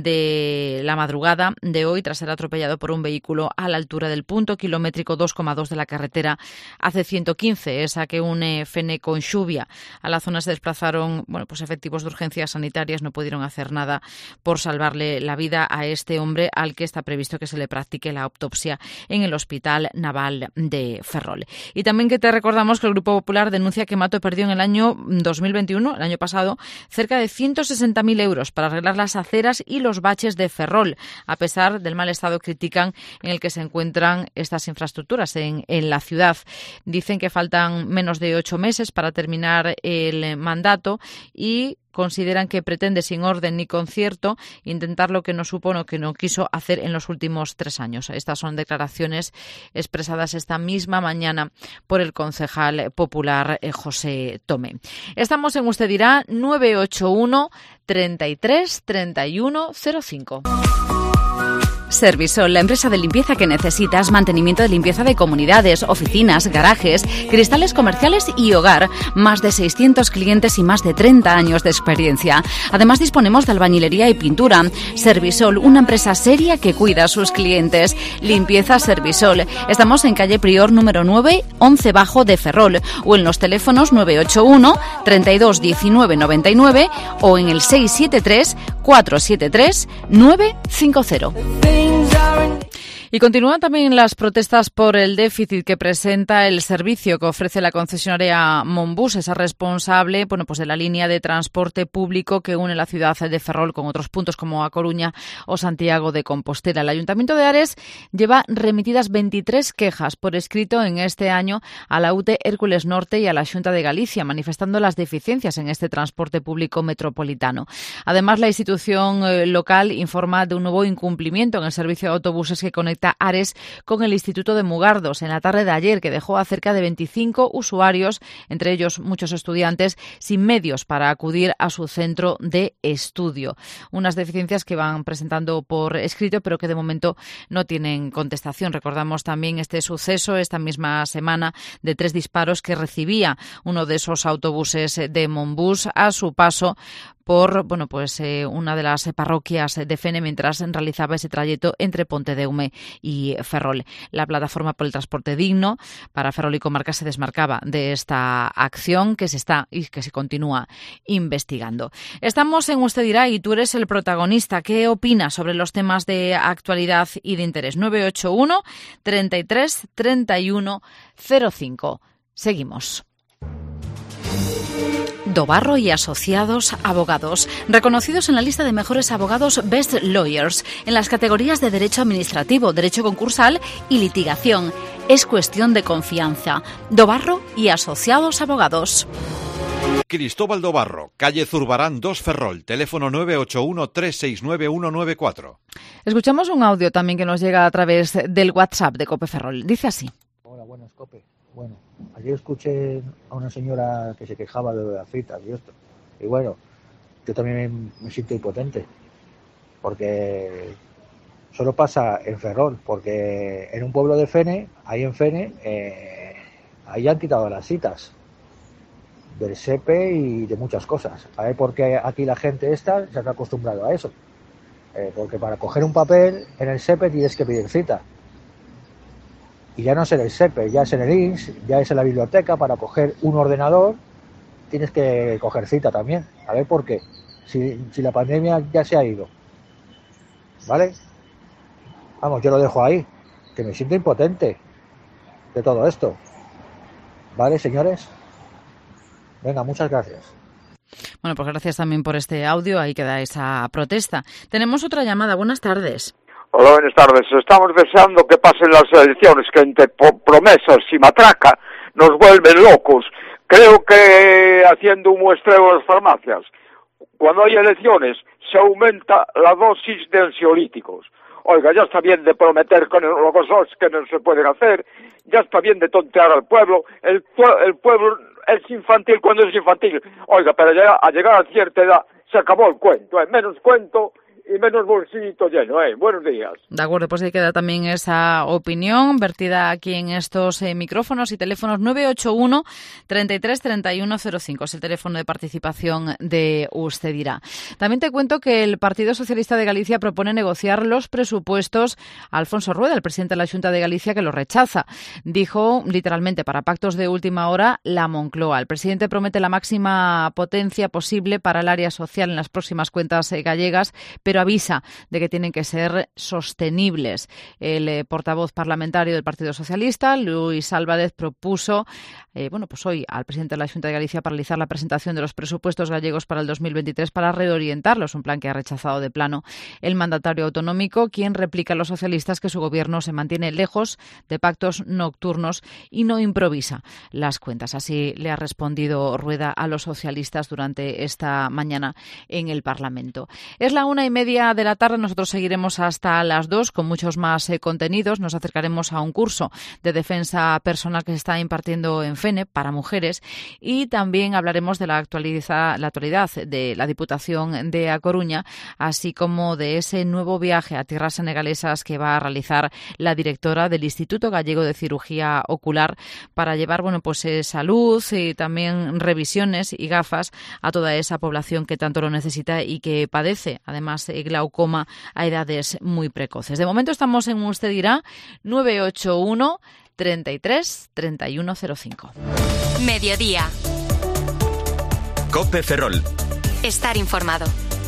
de la madrugada de hoy, tras ser atropellado por un vehículo a la altura del punto kilométrico dos coma dos de la carretera A C ciento quince, esa que une Fene con Xuvia. A la zona se desplazaron bueno, pues efectivos de urgencias sanitarias. No pudieron hacer nada por salvarle la vida a este hombre, al que está previsto que se le practique la autopsia en el Hospital Naval de Ferrol. Y también que te recordamos que el Grupo Popular denuncia que Mato perdió en el año dos mil veintiuno, el año pasado, cerca de ciento sesenta mil euros para arreglar las aceras y los baches de Ferrol, a pesar del mal estado, critican, en el que se encuentran estas infraestructuras en, en la ciudad. Dicen que faltan menos de ocho meses para terminar el mandato y consideran que pretende, sin orden ni concierto, intentar lo que no supo o que no quiso hacer en los últimos tres años. Estas son declaraciones expresadas esta misma mañana por el concejal popular eh, José Tomé. Estamos en Usted Dirá, nueve ocho uno, treinta y tres, treinta y uno cero cinco. Servisol, la empresa de limpieza que necesitas, mantenimiento de limpieza de comunidades, oficinas, garajes, cristales comerciales y hogar. Más de seiscientos clientes y más de treinta años de experiencia. Además, disponemos de albañilería y pintura. Servisol, una empresa seria que cuida a sus clientes. Limpieza Servisol. Estamos en calle Prior número nueve, once bajo de Ferrol, o en los teléfonos nueve ocho uno, treinta y dos, diecinueve, noventa y nueve o en el seis siete tres, cuatro siete tres, nueve cinco cero. Y continúan también las protestas por el déficit que presenta el servicio que ofrece la concesionaria Monbus, esa responsable, bueno, pues de la línea de transporte público que une la ciudad de Ferrol con otros puntos como A Coruña o Santiago de Compostela. El Ayuntamiento de Ares lleva remitidas veintitrés quejas por escrito en este año a la U T E Hércules Norte y a la Xunta de Galicia, manifestando las deficiencias en este transporte público metropolitano. Además, la institución eh, local informa de un nuevo incumplimiento en el servicio de autobuses que conecta Ares con el Instituto de Mugardos en la tarde de ayer, que dejó a cerca de veinticinco usuarios, entre ellos muchos estudiantes, sin medios para acudir a su centro de estudio. Unas deficiencias que van presentando por escrito, pero que de momento no tienen contestación. Recordamos también este suceso esta misma semana de tres disparos que recibía uno de esos autobuses de Monbus a su paso por bueno pues eh, una de las parroquias de Fene mientras realizaba ese trayecto entre Pontedeume y Ferrol. La plataforma por el transporte digno para Ferrol y comarca se desmarcaba de esta acción que se está y que se continúa investigando. Estamos en Usted dirá y tú eres el protagonista. ¿Qué opinas sobre los temas de actualidad y de interés? nueve ocho uno, treinta y tres, treinta y uno, cero cinco. Seguimos. Dobarro y Asociados Abogados, reconocidos en la lista de mejores abogados Best Lawyers en las categorías de Derecho Administrativo, Derecho Concursal y Litigación. Es cuestión de confianza. Dobarro y Asociados Abogados. Cristóbal Dobarro, calle Zurbarán dos Ferrol, teléfono nueve ocho uno, tres seis nueve, uno nueve cuatro. Escuchamos un audio también que nos llega a través del WhatsApp de Cope Ferrol. Dice así. Hola, buenas, Cope. Bueno, ayer escuché a una señora que se quejaba de las citas y esto. Y bueno, yo también me siento impotente. Porque solo pasa en Ferrol. Porque en un pueblo de Fene, ahí en Fene, eh, ahí han quitado las citas. Del S E P E y de muchas cosas. A ver por qué aquí la gente esta se ha acostumbrado a eso. Eh, porque para coger un papel en el S E P E tienes que pedir cita. Y ya no es en el S E P E, ya es en el I N S, ya es en la biblioteca. Para coger un ordenador tienes que coger cita también. A ver por qué. Si, si la pandemia ya se ha ido. ¿Vale? Vamos, yo lo dejo ahí. Que me siento impotente de todo esto. ¿Vale, señores? Venga, muchas gracias. Bueno, pues gracias también por este audio. Ahí queda esa protesta. Tenemos otra llamada. Buenas tardes. Hola, buenas tardes. Estamos deseando que pasen las elecciones, que entre promesas y matraca nos vuelven locos. Creo que haciendo un muestreo en las farmacias, cuando hay elecciones, se aumenta la dosis de ansiolíticos. Oiga, ya está bien de prometer con los cosas que no se pueden hacer, ya está bien de tontear al pueblo. El, el pueblo es infantil cuando es infantil. Oiga, pero ya a llegar a cierta edad se acabó el cuento, ¿eh? Menos cuento y menos bolsillito lleno, ¿eh? Buenos días. De acuerdo, pues ahí queda también esa opinión vertida aquí en estos eh, micrófonos y teléfonos. Nueve ocho uno, treinta y tres, treinta y uno, cero cinco es el teléfono de participación de Usted dirá. También te cuento que el Partido Socialista de Galicia propone negociar los presupuestos a Alfonso Rueda, el presidente de la Xunta de Galicia, que los rechaza. Dijo literalmente, para pactos de última hora, la Moncloa. El presidente promete la máxima potencia posible para el área social en las próximas cuentas eh, gallegas, pero avisa de que tienen que ser sostenibles. El eh, portavoz parlamentario del Partido Socialista, Luis Álvarez, propuso eh, bueno, pues hoy al presidente de la Xunta de Galicia paralizar la presentación de los presupuestos gallegos para el dos mil veintitrés para reorientarlos, un plan que ha rechazado de plano el mandatario autonómico, quien replica a los socialistas que su gobierno se mantiene lejos de pactos nocturnos y no improvisa las cuentas. Así le ha respondido Rueda a los socialistas durante esta mañana en el Parlamento. Es la una y media media de la tarde nosotros seguiremos hasta las dos con muchos más eh, contenidos. Nos acercaremos a un curso de defensa personal que se está impartiendo en FENE para mujeres y también hablaremos de la actualidad, la actualidad de la Diputación de A Coruña, así como de ese nuevo viaje a tierras senegalesas que va a realizar la directora del Instituto Gallego de Cirugía Ocular para llevar, bueno, pues eh, salud y también revisiones y gafas a toda esa población que tanto lo necesita y que padece, además, eh, glaucoma a edades muy precoces. De momento estamos en Usted Dirá, nueve ocho uno, treinta y tres, treinta y uno cero cinco. Mediodía. COPE Ferrol. Estar informado.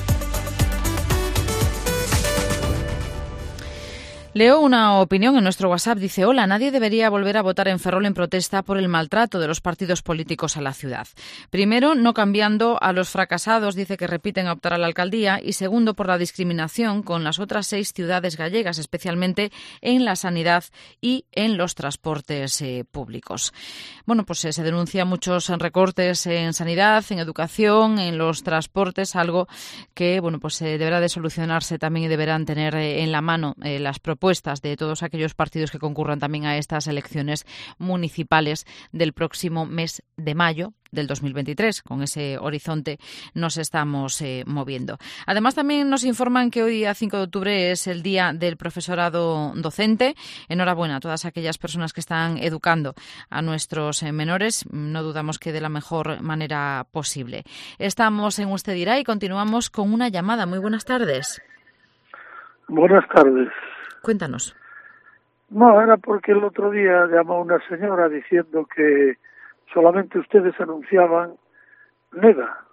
Leo una opinión en nuestro WhatsApp. Dice: hola, nadie debería volver a votar en Ferrol en protesta por el maltrato de los partidos políticos a la ciudad. Primero, no cambiando a los fracasados, dice, que repiten a optar a la alcaldía. Y segundo, por la discriminación con las otras seis ciudades gallegas, especialmente en la sanidad y en los transportes eh, públicos. Bueno, pues eh, se denuncian muchos recortes en sanidad, en educación, en los transportes, algo que, bueno, pues eh, deberá de solucionarse también y deberán tener eh, en la mano eh, las propuestas de todos aquellos partidos que concurran también a estas elecciones municipales del próximo mes de mayo del dos mil veintitrés. Con ese horizonte nos estamos eh, moviendo. Además, también nos informan que hoy, a cinco de octubre, es el Día del Profesorado Docente. Enhorabuena a todas aquellas personas que están educando a nuestros eh, menores. No dudamos que de la mejor manera posible. Estamos en Usted Dirá y continuamos con una llamada. Muy buenas tardes. Buenas tardes. Cuéntanos. No, era porque el otro día llamó una señora diciendo que solamente ustedes anunciaban NEDA.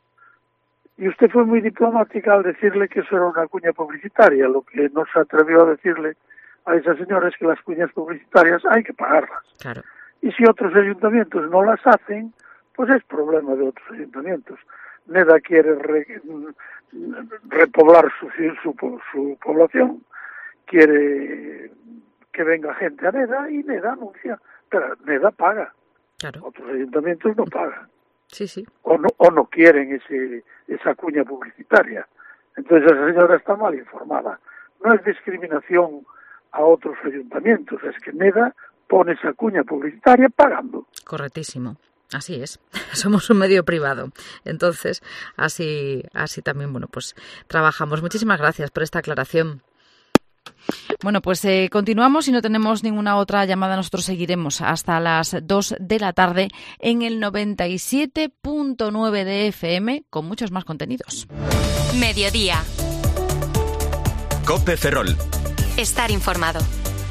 Y usted fue muy diplomática al decirle que eso era una cuña publicitaria. Lo que no se atrevió a decirle a esa señora es que las cuñas publicitarias hay que pagarlas. Claro. Y si otros ayuntamientos no las hacen, pues es problema de otros ayuntamientos. NEDA quiere re, repoblar su, su, su población, quiere que venga gente a NEDA y NEDA anuncia, pero NEDA paga. Claro. Otros ayuntamientos no pagan. Sí, sí. O no, o no quieren ese esa cuña publicitaria. Entonces esa señora está mal informada. No es discriminación a otros ayuntamientos, es que NEDA pone esa cuña publicitaria pagando. Correctísimo. Así es, somos un medio privado, entonces así así también, bueno, pues trabajamos. Muchísimas gracias por esta aclaración. Bueno, pues eh, continuamos. Si no tenemos ninguna otra llamada, nosotros seguiremos hasta las dos de la tarde en el noventa y siete punto nueve de F M con muchos más contenidos. Mediodía. COPE Ferrol. Estar informado.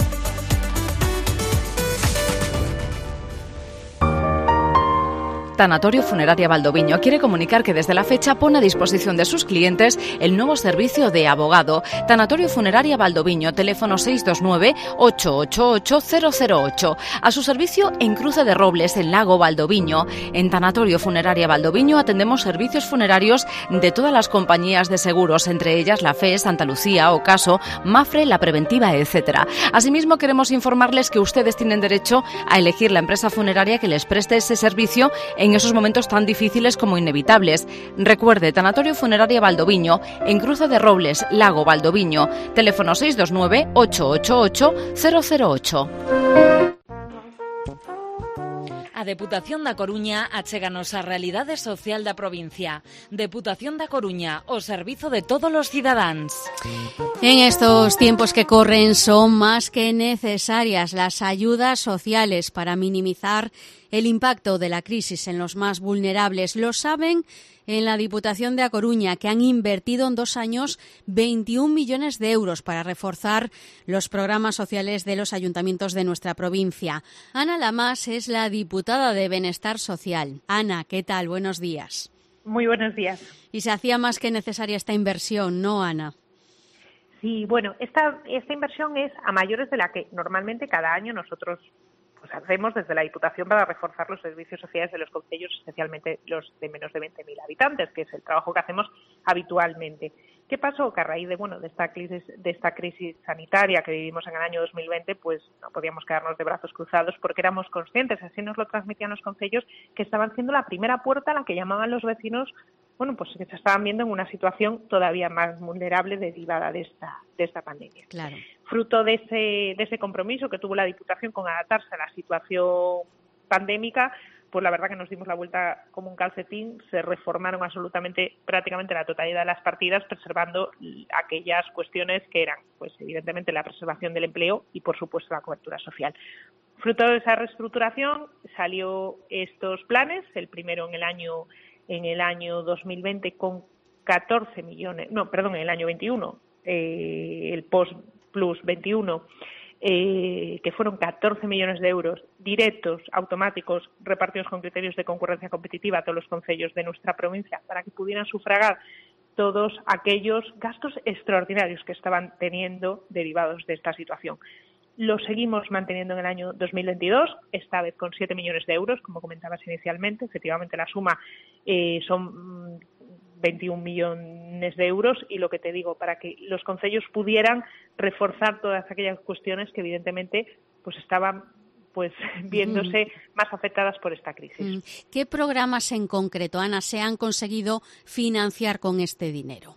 Tanatorio Funeraria Valdoviño quiere comunicar que desde la fecha pone a disposición de sus clientes el nuevo servicio de abogado. Tanatorio Funeraria Valdoviño, teléfono seis dos nueve, ocho ocho ocho, cero cero ocho. A su servicio en Cruce de Robles, en Lago Valdoviño. En Tanatorio Funeraria Valdoviño atendemos servicios funerarios de todas las compañías de seguros, entre ellas la F E, Santa Lucía, Ocaso, Mafre, La Preventiva, etcétera. Asimismo, queremos informarles que ustedes tienen derecho a elegir la empresa funeraria que les preste ese servicio en en esos momentos tan difíciles como inevitables. Recuerde, Tanatorio Funeraria Valdoviño, en Cruce de Robles, Lago Valdoviño, teléfono seis dos nueve, ocho ocho ocho, cero cero ocho. A Deputación da Coruña achéganos a realidade social da provincia. Deputación da Coruña, o servizo de todos los cidadáns. En estos tiempos que corren son más que necesarias las ayudas sociales para minimizar el impacto de la crisis en los más vulnerables. Lo saben en la Diputación de A Coruña, que han invertido en dos años veintiún millones de euros para reforzar los programas sociales de los ayuntamientos de nuestra provincia. Ana Lamas es la diputada de Bienestar Social. Ana, ¿qué tal? Buenos días. Muy buenos días. Y se hacía más que necesaria esta inversión, ¿no, Ana? Sí, bueno, esta, esta inversión es a mayores de la que normalmente cada año nosotros pues hacemos desde la Diputación para reforzar los servicios sociales de los concellos, especialmente los de menos de veinte mil habitantes, que es el trabajo que hacemos habitualmente. ¿Qué pasó? Que a raíz de, bueno, de esta crisis, de esta crisis sanitaria que vivimos en el año dos mil veinte, pues no podíamos quedarnos de brazos cruzados porque éramos conscientes, así nos lo transmitían los concellos, que estaban siendo la primera puerta a la que llamaban los vecinos, bueno, pues que se estaban viendo en una situación todavía más vulnerable derivada de esta, de esta pandemia. Claro. Fruto de ese, de ese compromiso que tuvo la Diputación con adaptarse a la situación pandémica, pues la verdad que nos dimos la vuelta como un calcetín, se reformaron absolutamente, prácticamente la totalidad de las partidas, preservando aquellas cuestiones que eran, pues evidentemente la preservación del empleo y por supuesto la cobertura social. Fruto de esa reestructuración salió estos planes, el primero en el año en el año dos mil veinte con catorce millones, no, perdón, en el año veintiuno, eh, el Post Plus veintiuno, Eh, que fueron catorce millones de euros directos, automáticos, repartidos con criterios de concurrencia competitiva a todos los concellos de nuestra provincia para que pudieran sufragar todos aquellos gastos extraordinarios que estaban teniendo derivados de esta situación. Lo seguimos manteniendo en el año dos mil veintidós, esta vez con siete millones de euros, como comentabas inicialmente. Efectivamente, la suma eh, son veintiún millones de euros y lo que te digo, para que los concellos pudieran reforzar todas aquellas cuestiones que evidentemente pues estaban pues viéndose mm. más afectadas por esta crisis. ¿Qué programas en concreto, Ana, se han conseguido financiar con este dinero?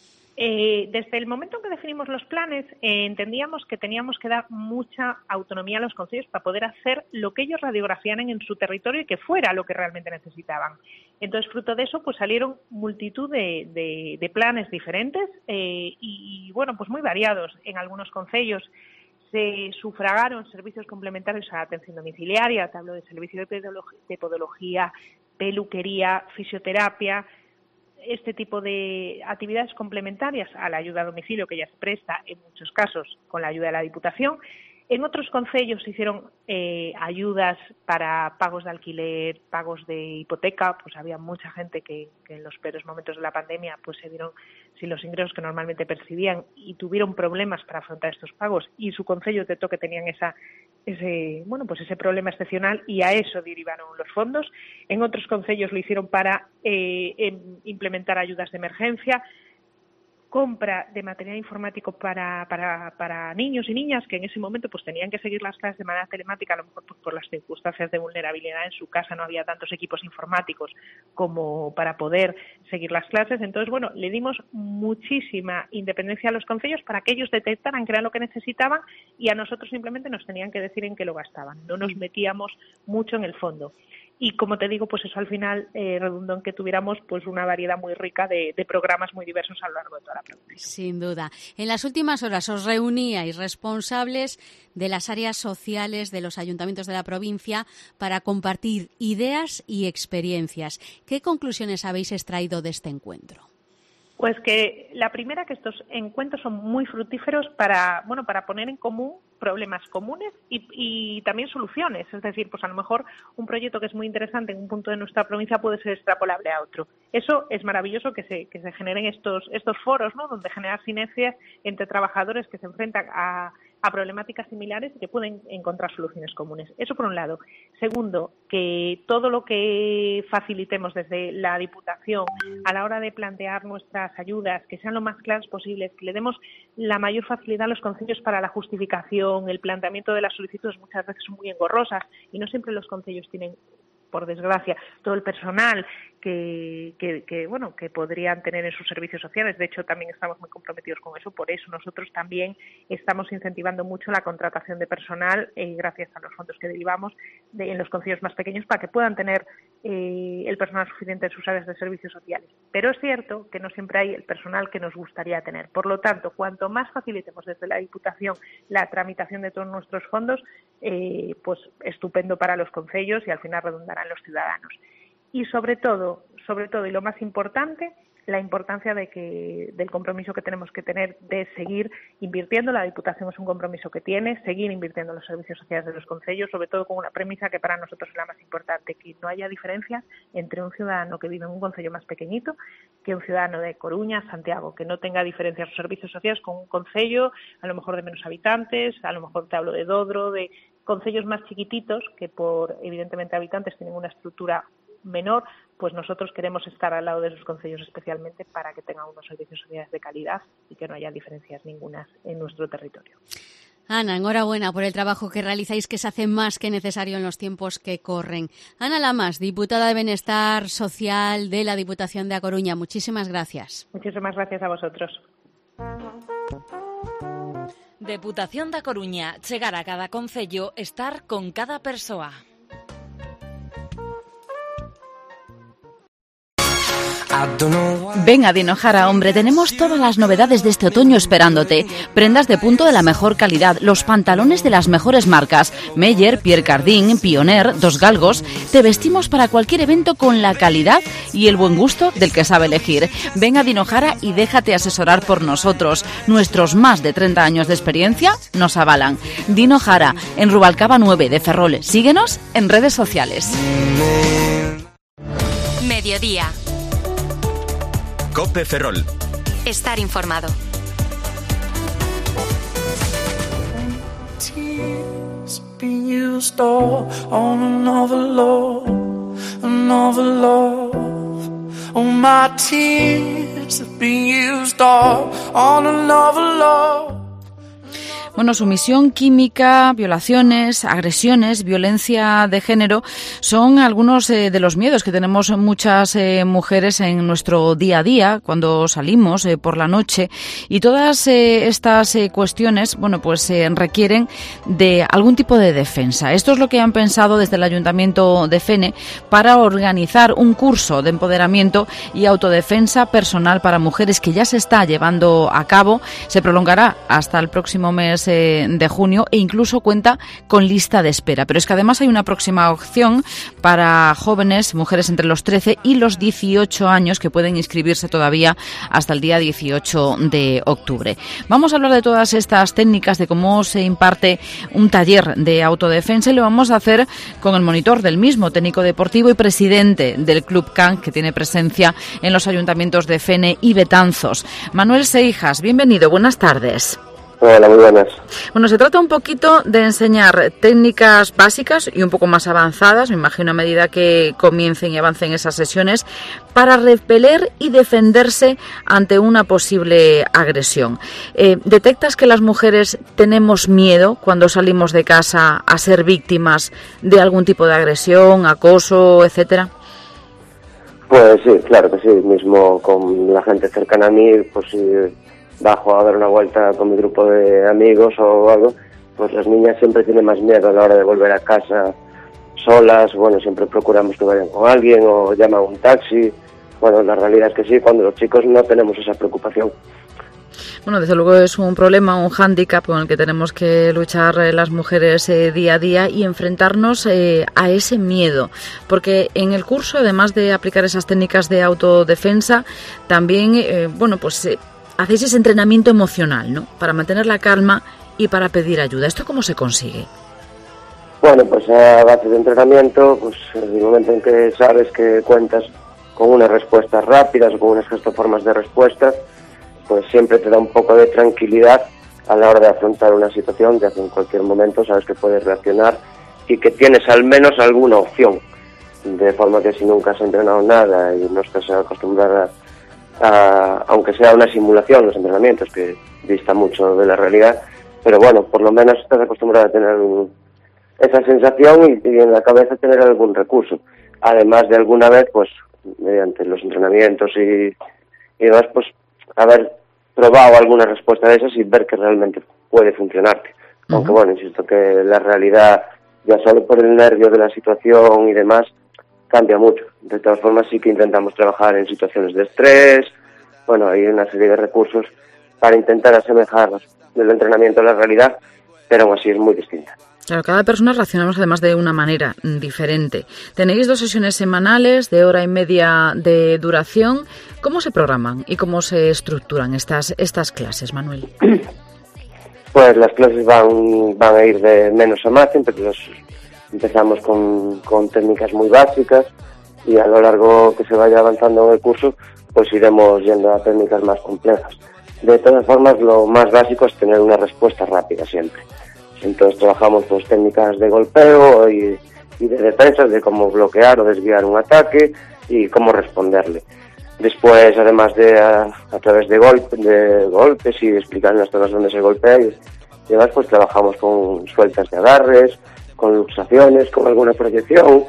Eh, desde el momento en que definimos los planes, eh, entendíamos que teníamos que dar mucha autonomía a los concellos para poder hacer lo que ellos radiografiaran en su territorio y que fuera lo que realmente necesitaban. Entonces, fruto de eso, pues salieron multitud de, de, de planes diferentes eh, y, y, bueno, pues muy variados. En algunos concellos se sufragaron servicios complementarios a la atención domiciliaria, te hablo de servicio de podología, de podología, peluquería, fisioterapia, este tipo de actividades complementarias a la ayuda a domicilio que ya se presta en muchos casos con la ayuda de la Diputación. En otros concellos se hicieron eh, ayudas para pagos de alquiler, pagos de hipoteca, pues había mucha gente que, que en los peores momentos de la pandemia pues se vieron sin los ingresos que normalmente percibían y tuvieron problemas para afrontar estos pagos y su concello detectó que tenían esa ese bueno pues ese problema excepcional y a eso derivaron los fondos. En otros concellos lo hicieron para eh, em, implementar ayudas de emergencia, compra de material informático para, para, para niños y niñas que en ese momento pues tenían que seguir las clases de manera telemática, a lo mejor pues, por las circunstancias de vulnerabilidad en su casa no había tantos equipos informáticos como para poder seguir las clases. Entonces, bueno, le dimos muchísima independencia a los concellos para que ellos detectaran que era lo que necesitaban y a nosotros simplemente nos tenían que decir en qué lo gastaban. No nos metíamos mucho en el fondo. Y como te digo, pues eso al final eh, redundó en que tuviéramos pues una variedad muy rica de, de programas muy diversos a lo largo de toda la provincia. Sin duda. En las últimas horas os reuníais responsables de las áreas sociales de los ayuntamientos de la provincia para compartir ideas y experiencias. ¿Qué conclusiones habéis extraído de este encuentro? Pues que la primera, que estos encuentros son muy fructíferos para, bueno, para poner en común problemas comunes y, y también soluciones. Es decir, pues a lo mejor un proyecto que es muy interesante en un punto de nuestra provincia puede ser extrapolable a otro. Eso es maravilloso que se, que se generen estos, estos foros, ¿no? Donde generar sinergias entre trabajadores que se enfrentan a, a problemáticas similares y que pueden encontrar soluciones comunes. Eso por un lado. Segundo, que todo lo que facilitemos desde la Diputación a la hora de plantear nuestras ayudas, que sean lo más claras posibles, que le demos la mayor facilidad a los concellos para la justificación, el planteamiento de las solicitudes muchas veces son muy engorrosas y no siempre los concellos tienen, por desgracia, todo el personal que, que, que bueno que podrían tener en sus servicios sociales. De hecho, también estamos muy comprometidos con eso. Por eso nosotros también estamos incentivando mucho la contratación de personal, eh, gracias a los fondos que derivamos de, en los concellos más pequeños, para que puedan tener eh, el personal suficiente en sus áreas de servicios sociales. Pero es cierto que no siempre hay el personal que nos gustaría tener. Por lo tanto, cuanto más facilitemos desde la Diputación la tramitación de todos nuestros fondos, eh, pues estupendo para los concellos y al final redundará en los ciudadanos. Y sobre todo, sobre todo y lo más importante, la importancia de que del compromiso que tenemos que tener de seguir invirtiendo. La Diputación es un compromiso que tiene, seguir invirtiendo en los servicios sociales de los concellos, sobre todo con una premisa que para nosotros es la más importante, que no haya diferencias entre un ciudadano que vive en un concello más pequeñito que un ciudadano de Coruña, Santiago, que no tenga diferencias los servicios sociales con un concello a lo mejor de menos habitantes, a lo mejor te hablo de Dodro, de concellos más chiquititos que por evidentemente habitantes tienen una estructura menor, pues nosotros queremos estar al lado de esos concellos especialmente para que tengan unos servicios sociales de calidad y que no haya diferencias ninguna en nuestro territorio. Ana, enhorabuena por el trabajo que realizáis, que se hace más que necesario en los tiempos que corren. Ana Lamas, diputada de Bienestar Social de la Diputación de A Coruña, muchísimas gracias. Muchísimas gracias a vosotros. Deputación da Coruña, chegar a cada concello, estar con cada persoa. Ven a Dinojara, hombre, tenemos todas las novedades de este otoño esperándote. Prendas de punto de la mejor calidad, los pantalones de las mejores marcas, Meyer, Pierre Cardin, Pioneer, Dos Galgos. Te vestimos para cualquier evento con la calidad y el buen gusto del que sabe elegir. Ven a Dinojara y déjate asesorar por nosotros. Nuestros más de treinta años de experiencia nos avalan. Dinojara, en Rubalcaba nueve de Ferrol. Síguenos en redes sociales. Mediodía. COPE Ferrol. Estar informado. Bueno, sumisión química, violaciones, agresiones, violencia de género son algunos eh, de los miedos que tenemos muchas eh, mujeres en nuestro día a día cuando salimos eh, por la noche, y todas eh, estas eh, cuestiones, bueno, pues eh, requieren de algún tipo de defensa. Esto es lo que han pensado desde el Ayuntamiento de Fene para organizar un curso de empoderamiento y autodefensa personal para mujeres que ya se está llevando a cabo. Se prolongará hasta el próximo mes de junio e incluso cuenta con lista de espera. Pero es que además hay una próxima opción para jóvenes, mujeres entre los trece y los dieciocho años, que pueden inscribirse todavía hasta el día dieciocho de octubre. Vamos a hablar de todas estas técnicas, de cómo se imparte un taller de autodefensa, y lo vamos a hacer con el monitor del mismo, técnico deportivo y presidente del Club C A N, que tiene presencia en los ayuntamientos de Fene y Betanzos. Manuel Seijas, bienvenido, buenas tardes. Hola, muy buenas. Bueno, se trata un poquito de enseñar técnicas básicas y un poco más avanzadas, me imagino, a medida que comiencen y avancen esas sesiones, para repeler y defenderse ante una posible agresión. Eh, ¿Detectas que las mujeres tenemos miedo cuando salimos de casa a ser víctimas de algún tipo de agresión, acoso, etcétera? Pues sí, claro que sí. Mismo con la gente cercana a mí, pues sí, bajo a dar una vuelta con mi grupo de amigos o algo, pues las niñas siempre tienen más miedo a la hora de volver a casa solas. Bueno, siempre procuramos que vayan con alguien o llaman un taxi. Bueno, la realidad es que sí, cuando los chicos no tenemos esa preocupación. Bueno, desde luego es un problema, un hándicap con el que tenemos que luchar eh, las mujeres eh, día a día y enfrentarnos eh, a ese miedo. Porque en el curso, además de aplicar esas técnicas de autodefensa, también, eh, bueno, pues eh, hacéis ese entrenamiento emocional, ¿no? Para mantener la calma y para pedir ayuda. ¿Esto cómo se consigue? Bueno, pues a base de entrenamiento, pues en el momento en que sabes que cuentas con unas respuestas rápidas o con unas gestoformas de respuesta, pues siempre te da un poco de tranquilidad a la hora de afrontar una situación, ya que en cualquier momento sabes que puedes reaccionar y que tienes al menos alguna opción, de forma que si nunca has entrenado nada y no estás acostumbrada a, aunque sea una simulación, los entrenamientos, que dista mucho de la realidad, pero bueno, por lo menos estás acostumbrada a tener un, esa sensación y, y en la cabeza tener algún recurso, además de alguna vez, pues mediante los entrenamientos y, y demás, pues haber probado alguna respuesta de esas y ver que realmente puede funcionarte. Uh-huh. Aunque bueno, insisto que la realidad, ya solo por el nervio de la situación y demás, cambia mucho. De todas formas sí que intentamos trabajar en situaciones de estrés. Bueno, hay una serie de recursos para intentar asemejar el entrenamiento a la realidad, pero aún así es muy distinta. Claro, cada persona reaccionamos además de una manera diferente. Tenéis dos sesiones semanales de hora y media de duración. ¿Cómo se programan y cómo se estructuran estas estas clases, Manuel? Pues las clases van van a ir de menos a más. Siempre los, empezamos con, con técnicas muy básicas y a lo largo que se vaya avanzando en el curso, pues iremos yendo a técnicas más complejas. De todas formas, lo más básico es tener una respuesta rápida siempre. Entonces trabajamos pues técnicas de golpeo y, y de defensas, de cómo bloquear o desviar un ataque y cómo responderle. Después, además de a, a través de, golpe, de golpes y explicar las zonas donde se golpea y demás, pues trabajamos con sueltas de agarres, con luxaciones, con alguna proyección.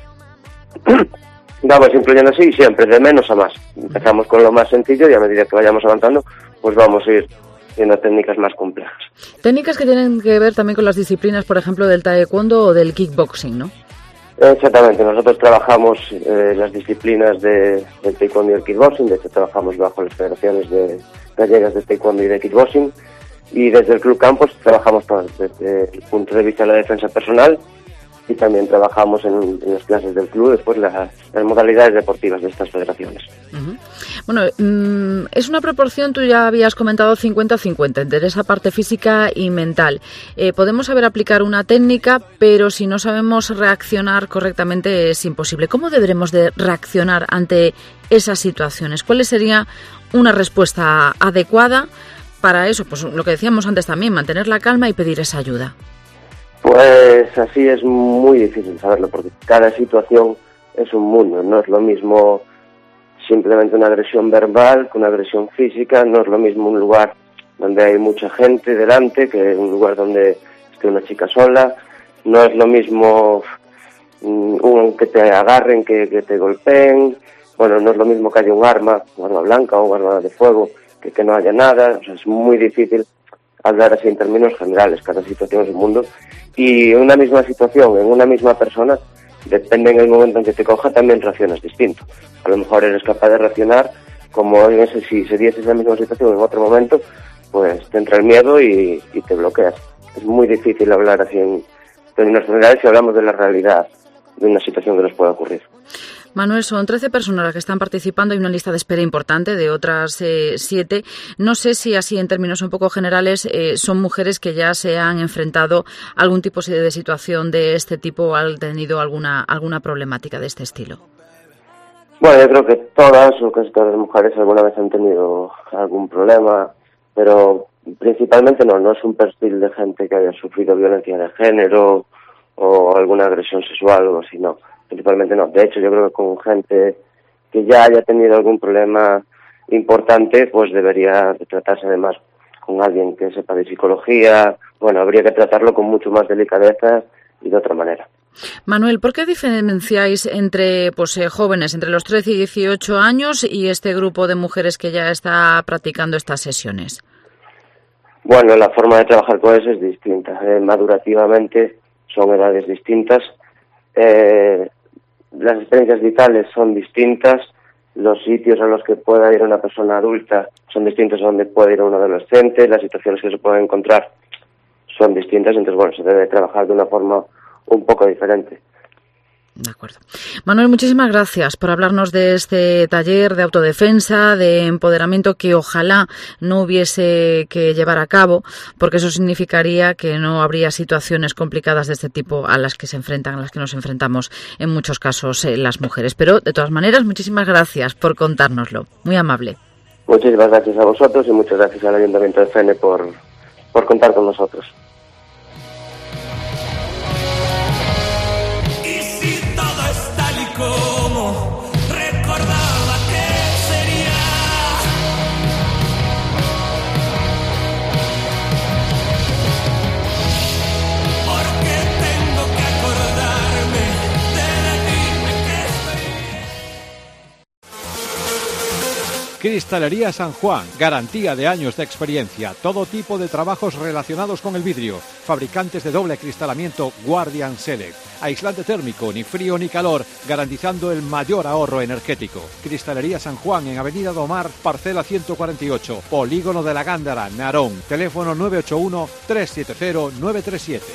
Vamos incluyendo así siempre, de menos a más. Empezamos con lo más sencillo y a medida que vayamos avanzando, pues vamos a ir viendo técnicas más complejas. Técnicas que tienen que ver también con las disciplinas, por ejemplo, del taekwondo o del kickboxing, ¿no? Exactamente, nosotros trabajamos eh, las disciplinas de, del taekwondo y el kickboxing. De hecho, trabajamos bajo las federaciones de gallegas de taekwondo y de kickboxing, y desde el Club Campos trabajamos todo, desde el punto de vista de la defensa personal, y también trabajamos en, en las clases del club después las, las modalidades deportivas de estas federaciones. Uh-huh. Bueno, mmm, es una proporción, tú ya habías comentado cincuenta cincuenta, entre esa parte física y mental. Eh, podemos saber aplicar una técnica, pero si no sabemos reaccionar correctamente es imposible. ¿Cómo deberemos de reaccionar ante esas situaciones? ¿Cuál sería una respuesta adecuada para eso? Pues lo que decíamos antes también, mantener la calma y pedir esa ayuda. Pues así es muy difícil saberlo, porque cada situación es un mundo. No es lo mismo simplemente una agresión verbal que una agresión física. No es lo mismo un lugar donde hay mucha gente delante que un lugar donde esté una chica sola. No es lo mismo un, que te agarren que, que te golpeen. Bueno, no es lo mismo que haya un arma, un arma blanca o un arma de fuego, que, que no haya nada. O sea, es muy difícil hablar así en términos generales. Cada situación es un mundo. Y en una misma situación, en una misma persona, depende en el momento en que te coja, también reaccionas distinto. A lo mejor eres capaz de reaccionar como en ese, si se diese esa misma situación en otro momento, pues te entra el miedo y, y te bloqueas. Es muy difícil hablar así en términos generales si hablamos de la realidad de una situación que nos pueda ocurrir. Manuel, son trece personas las que están participando, hay una lista de espera importante de otras eh, siete. No sé si así en términos un poco generales eh, son mujeres que ya se han enfrentado a algún tipo de situación de este tipo o han tenido alguna, alguna problemática de este estilo. Bueno, yo creo que todas o casi todas las mujeres alguna vez han tenido algún problema, pero principalmente no, no es un perfil de gente que haya sufrido violencia de género o alguna agresión sexual o así, no. Principalmente no. De hecho, yo creo que con gente que ya haya tenido algún problema importante, pues debería de tratarse además con alguien que sepa de psicología. Bueno, habría que tratarlo con mucho más delicadeza y de otra manera. Manuel, ¿por qué diferenciáis entre pues eh, jóvenes entre los trece y dieciocho años y este grupo de mujeres que ya está practicando estas sesiones? Bueno, la forma de trabajar con eso es distinta. Eh, madurativamente son edades distintas. Eh, las experiencias vitales son distintas, los sitios a los que pueda ir una persona adulta son distintos a donde puede ir un adolescente, las situaciones que se pueden encontrar son distintas, entonces bueno, se debe trabajar de una forma un poco diferente. De acuerdo. Manuel, muchísimas gracias por hablarnos de este taller de autodefensa, de empoderamiento que ojalá no hubiese que llevar a cabo, porque eso significaría que no habría situaciones complicadas de este tipo a las que se enfrentan, a las que nos enfrentamos en muchos casos eh, las mujeres. Pero, de todas maneras, muchísimas gracias por contárnoslo. Muy amable. Muchísimas gracias a vosotros y muchas gracias al Ayuntamiento de Fene por, por contar con nosotros. Como recordaba que sería, porque tengo que acordarme de decirme que estoy. Cristalería San Juan, garantía de años de experiencia, todo tipo de trabajos relacionados con el vidrio, fabricantes de doble acristalamiento Guardian Select, aislante térmico, ni frío ni calor, garantizando el mayor ahorro energético. Cristalería San Juan en Avenida Domar, parcela ciento cuarenta y ocho, Polígono de la Gándara, Narón, teléfono nueve ocho uno, tres siete cero, nueve tres siete.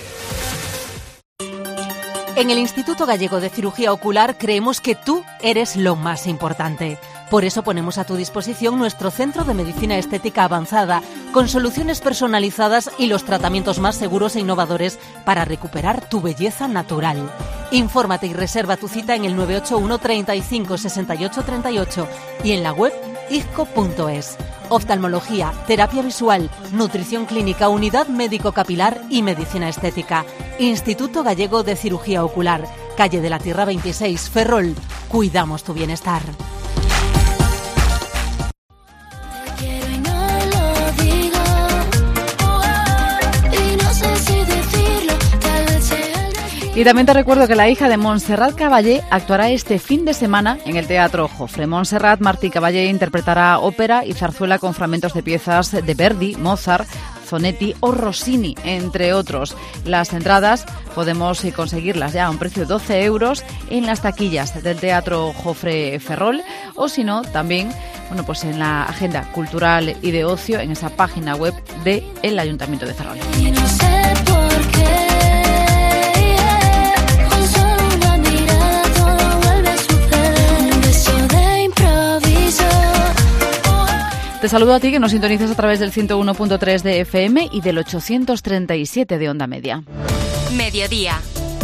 En el Instituto Gallego de Cirugía Ocular creemos que tú eres lo más importante. Por eso ponemos a tu disposición nuestro Centro de Medicina Estética Avanzada, con soluciones personalizadas y los tratamientos más seguros e innovadores para recuperar tu belleza natural. Infórmate y reserva tu cita en el nueve ocho uno, treinta y cinco, sesenta y ocho, treinta y ocho y en la web izco punto es. Oftalmología, terapia visual, nutrición clínica, unidad médico-capilar y medicina estética. Instituto Gallego de Cirugía Ocular, calle de la Tierra veintiséis, Ferrol. Cuidamos tu bienestar. Y también te recuerdo que la hija de Montserrat Caballé actuará este fin de semana en el Teatro Jofre. Montserrat Martí Caballé interpretará ópera y zarzuela con fragmentos de piezas de Verdi, Mozart, Zonetti o Rossini, entre otros. Las entradas podemos conseguirlas ya a un precio de doce euros en las taquillas del Teatro Jofre Ferrol, o si no, también bueno, pues en la agenda cultural y de ocio en esa página web del Ayuntamiento de Ferrol. Te saludo a ti que nos sintonizas a través del ciento uno punto tres de F M y del ochocientos treinta y siete de Onda Media. Mediodía.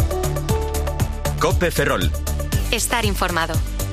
COPE Ferrol. Estar informado.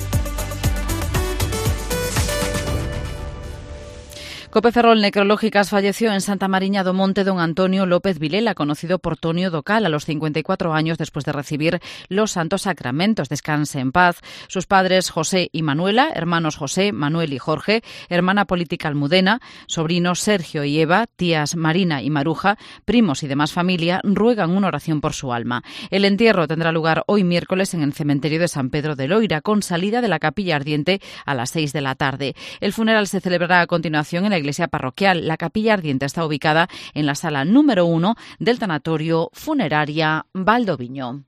Cope Ferrol Necrológicas falleció en Santa Mariña do Monte don Antonio López Vilela, conocido por Tonio Docal, a los cincuenta y cuatro años después de recibir los santos sacramentos. Descanse en paz. Sus padres José y Manuela, hermanos José, Manuel y Jorge, hermana política Almudena, sobrinos Sergio y Eva, tías Marina y Maruja, primos y demás familia ruegan una oración por su alma. El entierro tendrá lugar hoy miércoles en el cementerio de San Pedro de Loira, con salida de la capilla ardiente a las seis de la tarde. El funeral se celebrará a continuación en la iglesia parroquial. La capilla ardiente está ubicada en la sala número uno del tanatorio Funeraria Valdoviño.